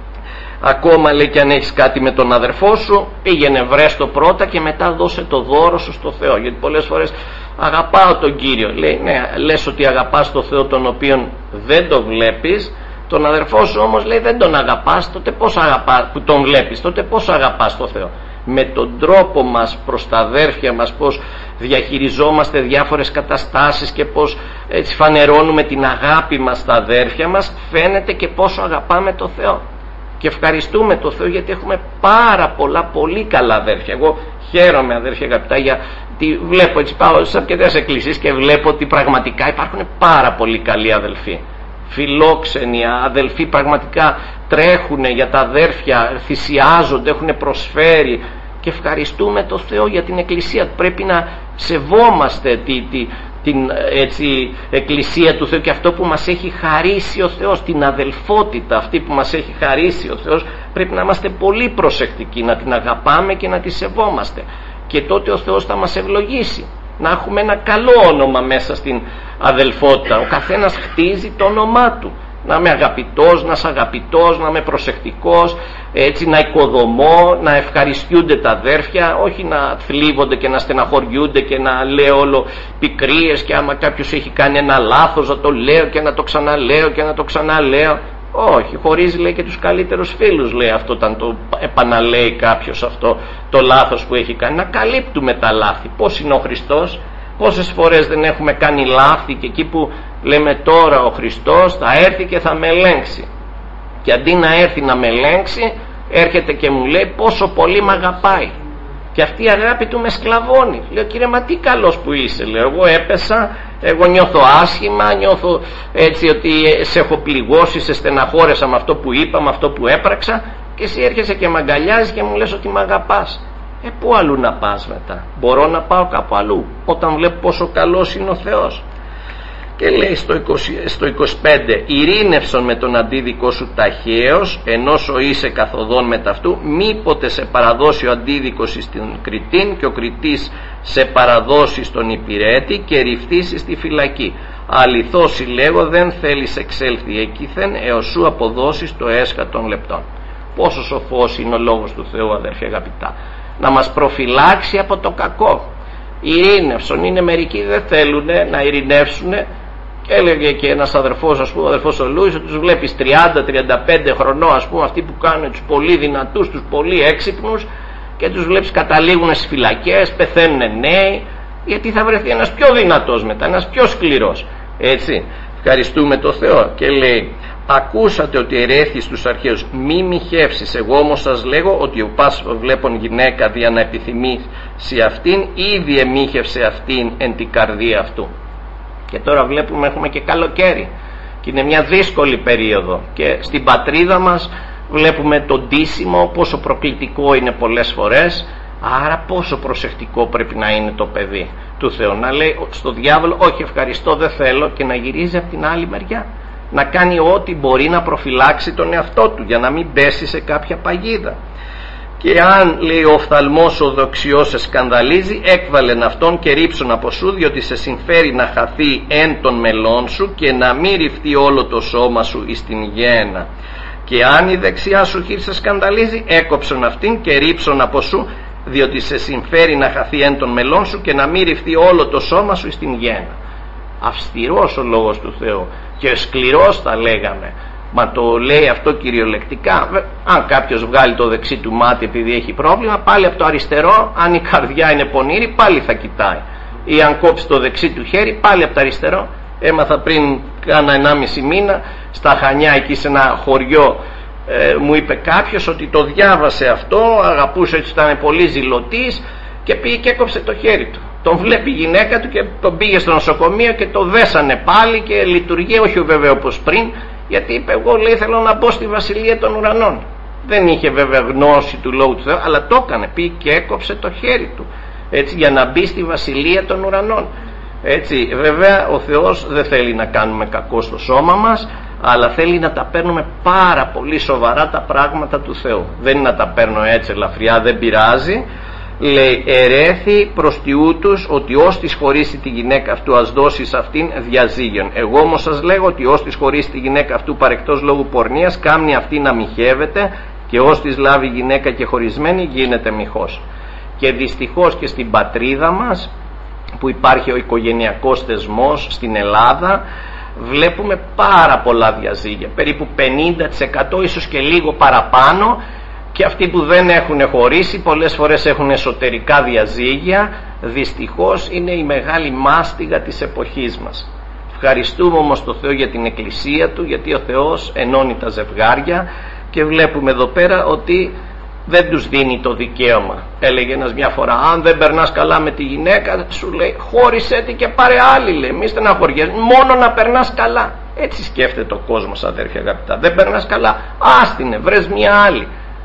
Ακόμα λέει, και αν έχεις κάτι με τον αδερφό σου, πήγαινε βρες το πρώτα και μετά δώσε το δώρο σου στο Θεό. Γιατί πολλές φορές αγαπάω τον Κύριο. Λέει, ναι, λες ότι αγαπάς τον Θεό τον οποίον δεν το βλέπεις. Τον αδερφό σου όμως, λέει, δεν τον αγαπάς, τότε πώς αγαπάς, που τον βλέπεις, τότε πώς αγαπάς τον Θεό? Με τον τρόπο μας προς τα αδέρφια μας, πώς διαχειριζόμαστε διάφορες καταστάσεις και πώς έτσι φανερώνουμε την αγάπη μας στα αδέρφια μας, φαίνεται και πόσο αγαπάμε τον Θεό. Και ευχαριστούμε τον Θεό γιατί έχουμε πάρα πολλά πολύ καλά αδέρφια. Εγώ χαίρομαι, αδέρφια αγαπητά, γιατί βλέπω, έτσι πάω σε αρκετές εκκλησίες και βλέπω ότι πραγματικά υπάρχουν πάρα πολύ καλοί αδελφοί, φιλόξενοι αδελφοί, πραγματικά τρέχουν για τα αδέρφια, θυσιάζονται, έχουν προσφέρει, και ευχαριστούμε τον Θεό για την εκκλησία. Πρέπει να σεβόμαστε τη, τη, την έτσι, εκκλησία του Θεού και αυτό που μας έχει χαρίσει ο Θεός, την αδελφότητα αυτή που μας έχει χαρίσει ο Θεός. Πρέπει να είμαστε πολύ προσεκτικοί, να την αγαπάμε και να τη σεβόμαστε, και τότε ο Θεός θα μας ευλογήσει να έχουμε ένα καλό όνομα μέσα στην αδελφότητα. Ο καθένας χτίζει το όνομά του. Να είμαι αγαπητός, να είσαι αγαπητός, να είμαι προσεκτικός, έτσι, να οικοδομώ, να ευχαριστιούνται τα αδέρφια, όχι να θλίβονται και να στεναχωριούνται και να λέω όλο πικρίες, και άμα κάποιος έχει κάνει ένα λάθος να το λέω και να το ξαναλέω και να το ξαναλέω. Όχι, χωρίζει, λέει, και τους καλύτερους φίλους, λέει, αυτό όταν το επαναλέει κάποιος αυτό το λάθος που έχει κάνει. Να καλύπτουμε τα λάθη. Πώς είναι ο Χριστός? Πόσες φορές δεν έχουμε κάνει λάθη, και εκεί που λέμε τώρα ο Χριστός θα έρθει και θα με ελέγξει, και αντί να έρθει να με ελέγξει, έρχεται και μου λέει πόσο πολύ μ' αγαπάει, και αυτή η αγάπη του με σκλαβώνει. Λέω, κύριε, μα τι καλός που είσαι. Λέω, εγώ έπεσα, εγώ νιώθω άσχημα, νιώθω έτσι ότι σε έχω πληγώσει, σε στεναχώρεσα με αυτό που είπα, με αυτό που έπραξα, και εσύ έρχεσαι και με αγκαλιάζεις και μου λες ότι με αγαπάς. Ε, πού αλλού να πας μετά? Μπορώ να πάω κάπου αλλού όταν βλέπω πόσο καλός είναι ο Θεός? Και λέει στο, είκοσι, στο είκοσι πέντε, ειρήνευσον με τον αντίδικο σου ταχαίως, ενός ο είσαι καθοδόν με ταυτού, μήποτε σε παραδώσει ο αντίδικος στην Κριτήν και ο Κριτής σε παραδώσει στον υπηρέτη και ρυφθήσει στη φυλακή. Αληθώς συλλέγω, δεν θέλεις εξέλθει εκείθεν έως σου αποδώσεις το έσχα των λεπτών. Πόσο σοφός είναι ο λόγος του Θεού, αδέρφια αγαπητά, να μας προφυλάξει από το κακό. Ειρήνευσον, είναι μερικοί δεν θέλουν να ειρηνεύσουν. Έλεγε και ένας αδερφός, ας πούμε, ο αδερφός ο Λούις, ότι τους βλέπεις τριάντα τριάντα πέντε χρονών, ας πούμε, αυτοί που κάνουν τους πολύ δυνατούς, τους πολύ έξυπνους, και τους βλέπεις καταλήγουν στις φυλακές, πεθαίνουν νέοι, γιατί θα βρεθεί ένας πιο δυνατός μετά, ένας πιο σκληρός. Έτσι, ευχαριστούμε το Θεό. Και λέει, ακούσατε ότι ερέθη στους αρχαίους, μη μοιχεύσεις. Εγώ όμως σας λέγω ότι ο πας βλέπων γυναίκα δια να επιθυμήσει αυτήν, ήδη εμίχευσε αυτήν εν την καρδία αυτού. Και τώρα βλέπουμε, έχουμε και καλοκαίρι και είναι μια δύσκολη περίοδο, και στην πατρίδα μας βλέπουμε το ντύσιμο πόσο προκλητικό είναι πολλές φορές. Άρα πόσο προσεκτικό πρέπει να είναι το παιδί του Θεού, να λέει στο διάβολο όχι ευχαριστώ, δεν θέλω, και να γυρίζει από την άλλη μεριά, να κάνει ό,τι μπορεί να προφυλάξει τον εαυτό του για να μην πέσει σε κάποια παγίδα. Και αν, λέει, ο οφθαλμός ο δοξιός σε σκανδαλίζει, έκβαλεν αυτόν και ρίψον από σου, διότι σε συμφέρει να χαθεί εν των μελών σου και να μην ρυφτεί όλο το σώμα σου εις την γέννα. Και αν η δεξιά σου χείρ σε σκανδαλίζει, έκοψον αυτήν και ρίψον από σου, διότι σε συμφέρει να χαθεί εν των μελών σου και να μην ρυφτεί όλο το σώμα σου εις την γέννα. Αυστηρός ο λόγος του Θεού και σκληρός θα λέγαμε, μα το λέει αυτό κυριολεκτικά. Αν κάποιος βγάλει το δεξί του μάτι επειδή έχει πρόβλημα, πάλι από το αριστερό, αν η καρδιά είναι πονήρη, πάλι θα κοιτάει. Ή αν κόψει το δεξί του χέρι, πάλι από το αριστερό. Έμαθα πριν κάνα ενάμιση μήνα στα Χανιά, εκεί σε ένα χωριό, ε, μου είπε κάποιος ότι το διάβασε αυτό, αγαπούσε, έτσι ήταν πολύ ζηλωτής, και πήγε και έκοψε το χέρι του. Τον βλέπει η γυναίκα του και τον πήγε στο νοσοκομείο και το δέσανε πάλι και λειτουργεί, όχι βέβαια όπως πριν, γιατί είπε, εγώ, λέει, θέλω να μπω στη βασιλεία των ουρανών. Δεν είχε βέβαια γνώση του λόγου του Θεού, αλλά το έκανε, πήγε και έκοψε το χέρι του, έτσι, για να μπει στη βασιλεία των ουρανών. Έτσι, βέβαια ο Θεός δεν θέλει να κάνουμε κακό στο σώμα μας, αλλά θέλει να τα παίρνουμε πάρα πολύ σοβαρά τα πράγματα του Θεού. Δεν είναι να τα παίρνω έτσι ελαφριά, δεν πειράζει. Λέει, ερέθη προς τιούτους ότι ως της χωρίσει τη γυναίκα αυτού ας δώσει σε αυτήν διαζύγιον. Εγώ όμως σας λέγω ότι ως της χωρίσει τη γυναίκα αυτού παρεκτός λόγου πορνείας, κάμνει αυτή να μοιχεύεται, και ως της λάβει γυναίκα και χωρισμένη γίνεται μοιχός. Και δυστυχώς και στην πατρίδα μας, που υπάρχει ο οικογενειακός θεσμός στην Ελλάδα, βλέπουμε πάρα πολλά διαζύγια, περίπου πενήντα τοις εκατό, ίσως και λίγο παραπάνω. Και αυτοί που δεν έχουν χωρίσει πολλές φορές έχουν εσωτερικά διαζύγια. Δυστυχώς είναι η μεγάλη μάστιγα της εποχής μας. Ευχαριστούμε όμως τον Θεό για την Εκκλησία Του, γιατί ο Θεός ενώνει τα ζευγάρια, και βλέπουμε εδώ πέρα ότι δεν τους δίνει το δικαίωμα. Έλεγε ένας μια φορά, αν δεν περνάς καλά με τη γυναίκα σου, λέει, χώρισέ τη και πάρε άλλη, λέει, μη στεναχωριέσαι, μόνο να περνάς καλά. Έτσι σκέφτεται ο κόσμος, αδέρφια αγαπητά. Δεν περνάς καλά, άστινε, βρες μια άλλη.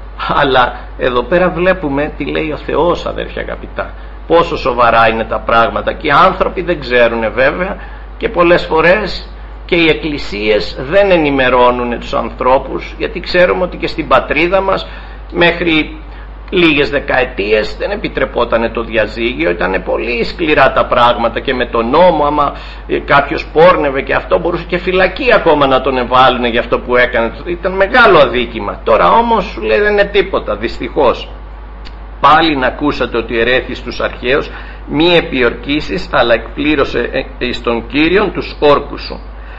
Αλλά εδώ πέρα βλέπουμε τι λέει ο Θεός, αδέρφια αγαπητά, πόσο σοβαρά είναι τα πράγματα, και οι άνθρωποι δεν ξέρουν βέβαια, και πολλές φορές και οι εκκλησίες δεν ενημερώνουν τους ανθρώπους, γιατί ξέρουμε ότι και στην πατρίδα μας μέχρι λίγες δεκαετίες δεν επιτρεπόταν το διαζύγιο, ήταν πολύ σκληρά τα πράγματα, και με τον νόμο άμα κάποιος πόρνευε και αυτό, μπορούσε και φυλακή ακόμα να τον εβάλουν για αυτό που έκανε, ήταν μεγάλο αδίκημα. Τώρα όμως σου λέει δεν είναι τίποτα, δυστυχώς. Πάλι να ακούσατε ότι ερέθη στους αρχαίους, μη επιορκήσεις, αλλά εκπλήρωσε εις τον Κύριον τους όρκους σου.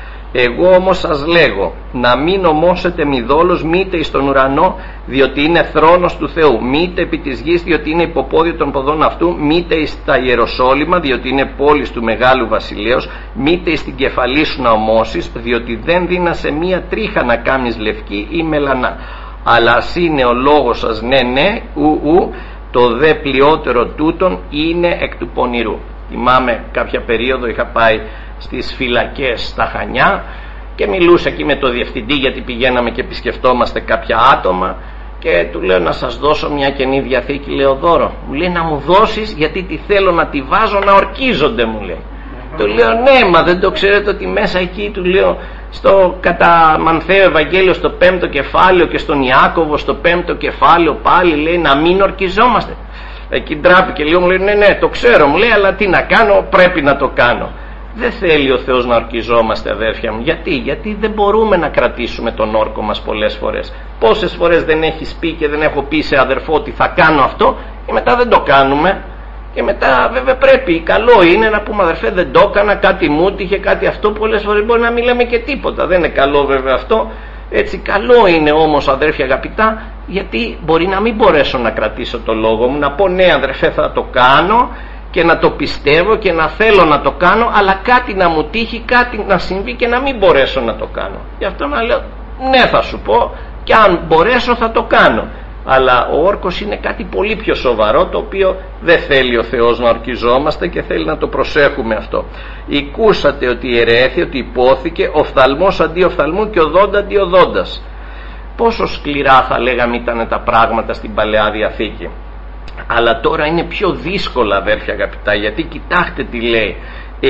Εγώ όμως σας λέγω, να μην ομώσετε μη δόλος, μήτε εις τον ουρανό, διότι είναι θρόνος του Θεού, μήτε επί της γης, διότι είναι υποπόδιο των ποδών αυτού, μήτε εις τα Ιεροσόλυμα, διότι είναι πόλης του Μεγάλου Βασιλέως, μήτε εις την κεφαλή σου να ομώσεις, διότι δεν δίνασε μία τρίχα να κάνεις λευκή ή μελανά. Αλλά ας είναι ο λόγος σας ναι ναι, ου ου, το δε πλειότερο τούτον είναι εκ του πονηρού. Θυμάμαι κάποια περίοδο είχα πάει στις φυλακές στα Χανιά και μιλούσα εκεί με το διευθυντή, γιατί πηγαίναμε και επισκεφτόμαστε κάποια άτομα, και του λέω να σας δώσω μια Καινή Διαθήκη, λέω δώρο. Μου λέει να μου δώσεις, γιατί τη θέλω να τη βάζω να ορκίζονται, μου λέει. Του λέω ναι, μα δεν το ξέρετε ότι μέσα εκεί, του λέω, στο κατά Μανθαίο Ευαγγέλιο στο πέμπτο κεφάλαιο και στον Ιάκωβο στο πέμπτο κεφάλαιο πάλι λέει να μην ορκιζόμαστε. Εκεί ντράπηκε λίγο, μου λέει ναι ναι το ξέρω, μου λέει, αλλά τι να κάνω, πρέπει να το κάνω. Δεν θέλει ο Θεός να ορκιζόμαστε, αδέρφια μου. Γιατί? Γιατί δεν μπορούμε να κρατήσουμε τον όρκο μας πολλές φορές. Πόσες φορές δεν έχεις πει και δεν έχω πει σε αδερφό ότι θα κάνω αυτό και μετά δεν το κάνουμε. Και μετά βέβαια πρέπει, καλό είναι να πούμε αδερφέ δεν το έκανα, κάτι μου τύχε, κάτι αυτό. Πολλές φορές μπορεί να μην λέμε και τίποτα, δεν είναι καλό βέβαια αυτό. Έτσι καλό είναι όμως αδέρφια αγαπητά, γιατί μπορεί να μην μπορέσω να κρατήσω το λόγο μου, να πω ναι αδερφέ θα το κάνω και να το πιστεύω και να θέλω να το κάνω, αλλά κάτι να μου τύχει, κάτι να συμβεί και να μην μπορέσω να το κάνω. Γι' αυτό να λέω ναι θα σου πω και αν μπορέσω θα το κάνω. Αλλά ο όρκος είναι κάτι πολύ πιο σοβαρό, το οποίο δεν θέλει ο Θεός να ορκιζόμαστε και θέλει να το προσέχουμε αυτό. Οικούσατε ότι ερέθη, ότι υπόθηκε οφθαλμός αντί οφθαλμού και οδόντα αντί οδόντας. Πόσο σκληρά θα λέγαμε ήταν τα πράγματα στην Παλαιά Διαθήκη. Αλλά τώρα είναι πιο δύσκολα αδέρφια αγαπητά, γιατί κοιτάξτε τι λέει.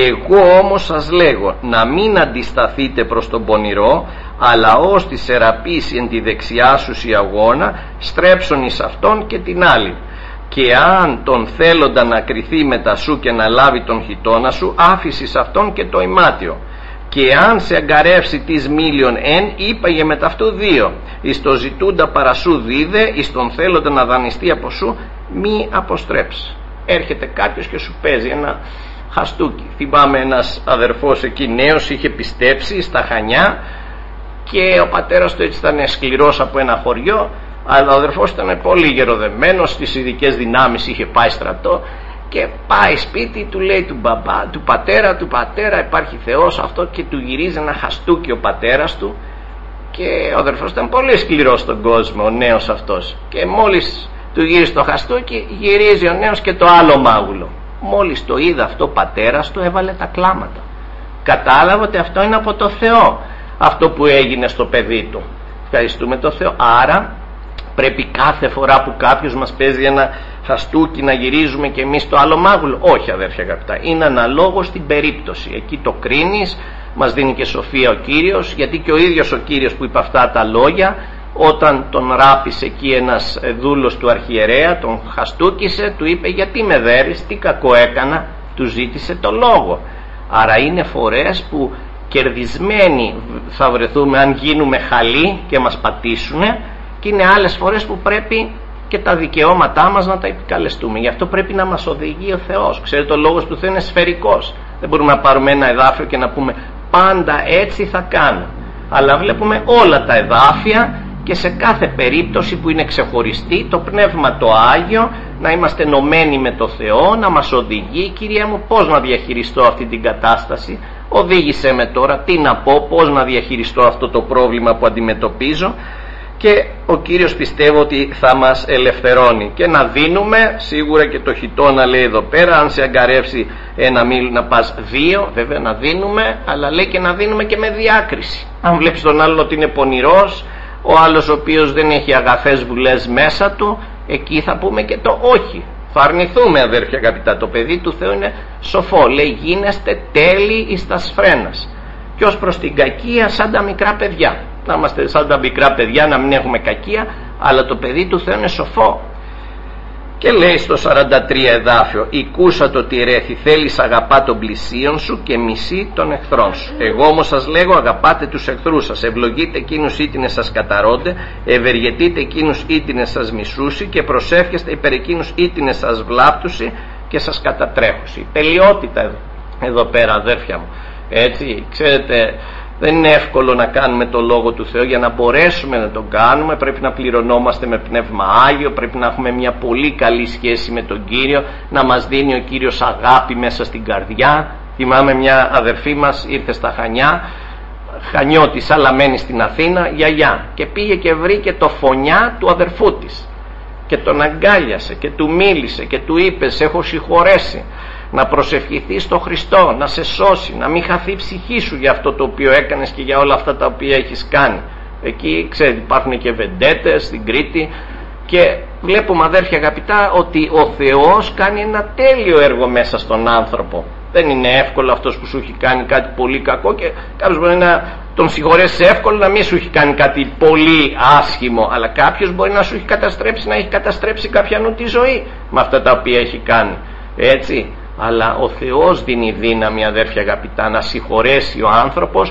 Εγώ όμως σας λέγω να μην αντισταθείτε προς τον πονηρό, αλλά ως τη σεραπής εν τη δεξιά σου η αγώνα στρέψον εις αυτόν και την άλλη. Και αν τον θέλοντα να κριθεί μετά σου και να λάβει τον χιτώνα σου, άφησης αυτόν και το ημάτιο. Και αν σε αγκαρεύσει της μίλιον εν, είπαγε με ταυτού δύο. Εις το ζητούντα παρασού δίδε, εις τον θέλοντα να δανειστεί από σου, μη αποστρέψει. Έρχεται κάποιος και σου παίζει ένα χαστούκι. Θυμάμαι ένας αδερφός εκεί νέος είχε πιστέψει στα Χανιά και ο πατέρας του έτσι ήταν σκληρός από ένα χωριό, αλλά ο αδερφός ήταν πολύ γεροδεμένος, στις ειδικές δυνάμεις είχε πάει στρατό, και πάει σπίτι, του λέει του μπαμπά, του πατέρα, του πατέρα υπάρχει Θεός αυτό, και του γυρίζει ένα χαστούκι ο πατέρας του, και ο αδερφός ήταν πολύ σκληρός στον κόσμο ο νέος αυτός, και μόλις του γύρισε το χαστούκι γυρίζει ο νέος και το άλλο μάγουλο. Μόλις το είδε αυτό ο πατέρας του έβαλε τα κλάματα, κατάλαβε ότι αυτό είναι από το Θεό αυτό που έγινε στο παιδί του. Ευχαριστούμε το Θεό. Άρα πρέπει κάθε φορά που κάποιος μας παίζει ένα χαστούκι να γυρίζουμε και εμείς το άλλο μάγουλο? Όχι αδέρφια αγαπητά, είναι αναλόγως στην περίπτωση. Εκεί το κρίνεις, μας δίνει και σοφία ο Κύριος, γιατί και ο ίδιος ο Κύριος που είπε αυτά τα λόγια, όταν τον ράπησε εκεί ένας δούλος του αρχιερέα, τον χαστούκισε, του είπε γιατί με δέρεις, τι κακό έκανα, του ζήτησε το λόγο. Άρα είναι φορές που κερδισμένοι θα βρεθούμε αν γίνουμε χαλοί και μας πατήσουνε, και είναι άλλες φορές που πρέπει και τα δικαιώματά μας να τα επικαλεστούμε. Γι' αυτό πρέπει να μας οδηγεί ο Θεός. Ξέρετε, ο λόγος του Θεού είναι σφαιρικός. Δεν μπορούμε να πάρουμε ένα εδάφιο και να πούμε πάντα έτσι θα κάνω. Αλλά βλέπουμε όλα τα εδάφια και σε κάθε περίπτωση που είναι ξεχωριστή το Πνεύμα το Άγιο να είμαστε ενωμένοι με το Θεό, να μας οδηγεί. Κυρία μου, πώς να διαχειριστώ αυτή την κατάσταση, οδήγησέ με τώρα, τι να πω, πώς να διαχειριστώ αυτό το πρόβλημα που αντιμετωπίζω. Και ο Κύριος πιστεύω ότι θα μας ελευθερώνει. Και να δίνουμε, σίγουρα και το χιτώνα λέει εδώ πέρα, αν σε αγκαρεύσει ένα μήλο να πας δύο, βέβαια να δίνουμε, αλλά λέει και να δίνουμε και με διάκριση. Αν βλέπεις τον άλλο ότι είναι πονηρός, ο άλλος ο οποίος δεν έχει αγαθές βουλές μέσα του, εκεί θα πούμε και το όχι. Θα αρνηθούμε αδέρφια αγαπητά. Το παιδί του Θεού είναι σοφό, λέει γίνεστε τέλειοι εις τα σφρένας. Και ως προς την κακία σαν τα μικρά παιδιά. Να είμαστε σαν τα μικρά παιδιά, να μην έχουμε κακία, αλλά το παιδί του Θεού είναι σοφό. Και λέει στο σαράντα τρία εδάφιο, «Οικούσατε ότι ερέθη θέλεις αγαπά τον πλησίον σου και μισεί τον εχθρόν σου. Εγώ όμως σας λέγω αγαπάτε τους εχθρούς σας, ευλογείτε εκείνους ήτινες σας καταρώνται, ευεργετείτε εκείνους ήτινες σας μισούσι και προσεύχεστε υπέρ εκείνους ήτινες σας βλάπτουσι και σας κατατρέχουσι». Τελειότητα εδώ, εδώ πέρα αδέρφια μου. Έτσι, ξέρετε, δεν είναι εύκολο να κάνουμε το Λόγο του Θεού. Για να μπορέσουμε να το κάνουμε πρέπει να πληρωνόμαστε με Πνεύμα Άγιο, πρέπει να έχουμε μια πολύ καλή σχέση με τον Κύριο, να μας δίνει ο Κύριος αγάπη μέσα στην καρδιά. Θυμάμαι μια αδερφή μας ήρθε στα Χανιά, Χανιώτης αλλά μένει στην Αθήνα, γιαγιά, και πήγε και βρήκε το φωνιά του αδερφού της. και τον αγκάλιασε και του μίλησε και του είπε «Σε έχω συγχωρέσει, να προσευχηθείς στο Χριστό να σε σώσει, να μην χαθεί η ψυχή σου για αυτό το οποίο έκανες και για όλα αυτά τα οποία έχεις κάνει». Εκεί ξέρετε υπάρχουν και βεντέτες στην Κρήτη και βλέπουμε, αδέρφια αγαπητά, ότι ο Θεός κάνει ένα τέλειο έργο μέσα στον άνθρωπο. Δεν είναι εύκολο αυτός που σου έχει κάνει κάτι πολύ κακό, και κάποιος μπορεί να τον συγχωρέσει εύκολο, να μην σου έχει κάνει κάτι πολύ άσχημο, αλλά κάποιος μπορεί να σου έχει καταστρέψει, να έχει καταστρέψει κάποιανού τη ζωή με αυτά τα οποία έχει κάνει, έτσι. Αλλά ο Θεός δίνει δύναμη, αδέρφια αγαπητά, να συγχωρέσει ο άνθρωπος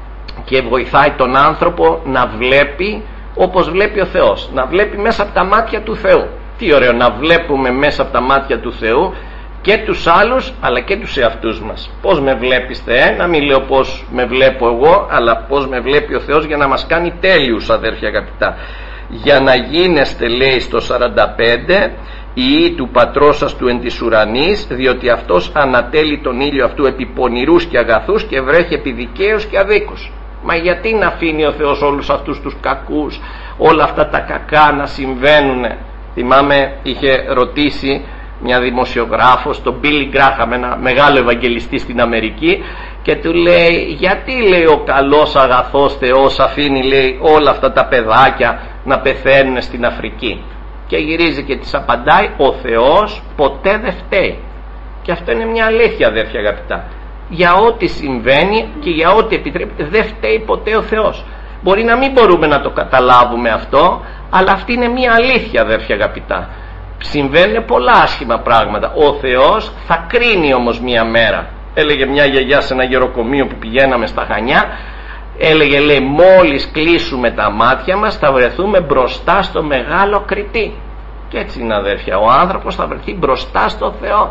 και βοηθάει τον άνθρωπο να βλέπει όπως βλέπει ο Θεός, να βλέπει μέσα από τα μάτια του Θεού. Τι ωραίο να βλέπουμε μέσα από τα μάτια του Θεού και τους άλλους αλλά και τους εαυτούς μας. Πώς με βλέπεις Θεέ? Να μην λέω πώς με βλέπω εγώ, αλλά πώς με βλέπει ο Θεός, για να μας κάνει τέλειους, αδέρφια αγαπητά. Για να γίνεστε, λέει στο σαράντα πέντε, «Υιοί του πατρός σας του εν της ουρανής, διότι αυτός ανατέλει τον ήλιο αυτού επί πονηρούς και αγαθούς και βρέχει επί δικαίους και αδίκους». Μα γιατί να αφήνει ο Θεός όλους αυτούς τους κακούς, όλα αυτά τα κακά να συμβαίνουν? Θυμάμαι είχε ρωτήσει μια δημοσιογράφος, τον Billy Graham, ένα μεγάλο ευαγγελιστή στην Αμερική, και του λέει γιατί, λέει, ο καλός αγαθός Θεός αφήνει, λέει, όλα αυτά τα παιδάκια να πεθαίνουν στην Αφρική? Και γυρίζει και της απαντάει, ο Θεός ποτέ δεν φταίει. Και αυτό είναι μια αλήθεια, αδέρφια αγαπητά. Για ό,τι συμβαίνει και για ό,τι επιτρέπει δεν φταίει ποτέ ο Θεός. Μπορεί να μην μπορούμε να το καταλάβουμε αυτό, αλλά αυτή είναι μια αλήθεια, αδέρφια αγαπητά. Συμβαίνουν πολλά άσχημα πράγματα. Ο Θεός θα κρίνει όμως μια μέρα. Έλεγε μια γιαγιά σε ένα γεροκομείο που πηγαίναμε στα Χανιά, έλεγε, λέει, μόλις κλείσουμε τα μάτια μας θα βρεθούμε μπροστά στο μεγάλο κριτή. Και έτσι είναι, αδέρφια, ο άνθρωπος θα βρεθεί μπροστά στο Θεό.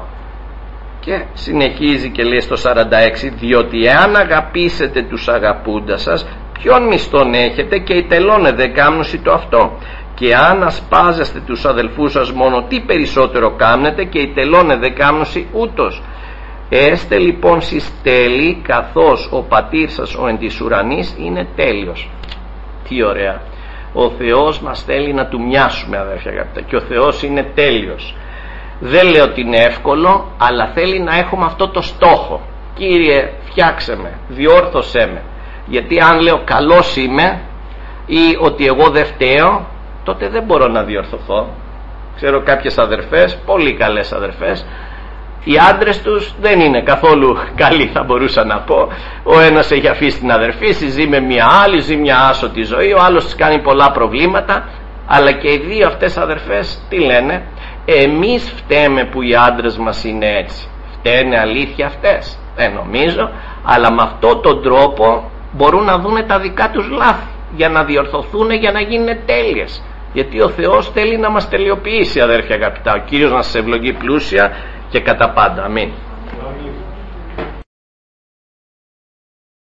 Και συνεχίζει και λέει στο σαράντα έξι, «Διότι εάν αγαπήσετε τους αγαπούντας σας, ποιον μισθόν έχετε και οι τελώνε δεν κάμνουσι το αυτό. Και αν ασπάζεστε τους αδελφούς σας μόνο, τι περισσότερο κάμνετε και οι τελώνε δεν κάμνουσι ούτως. Έστε λοιπόν σεις τέλειοι, καθώς ο πατήρ σας ο εν της ουρανής είναι τέλειος». Τι ωραία. Ο Θεός μας θέλει να του μοιάσουμε, αδέρφια αγαπητά, και ο Θεός είναι τέλειος. Δεν λέω ότι είναι εύκολο, αλλά θέλει να έχουμε αυτό το στόχο. Κύριε, φτιάξε με, διόρθωσέ με. Γιατί αν λέω καλός είμαι ή ότι εγώ δεν φταίω, τότε δεν μπορώ να διορθωθώ. Ξέρω κάποιες αδερφές, πολύ καλές αδερφές, οι άντρες τους δεν είναι καθόλου καλοί, θα μπορούσα να πω. Ο ένας έχει αφήσει την αδερφή, ζει με μια άλλη, ζει μια άσωτη ζωή, ο άλλος της κάνει πολλά προβλήματα, αλλά και οι δύο αυτές αδερφές τι λένε? Εμείς φταίμε που οι άντρες μας είναι έτσι. Φταίνε αλήθεια αυτές? Δεν νομίζω, αλλά με αυτόν τον τρόπο μπορούν να δούνε τα δικά τους λάθη, για να διορθωθούν, για να γίνουν τέλειες. Γιατί ο Θεός θέλει να μας τελειοποιήσει, αδέρφια αγαπητά. Ο Κύριος να σας ευλογεί πλούσια και κατά πάντα. Αμήν.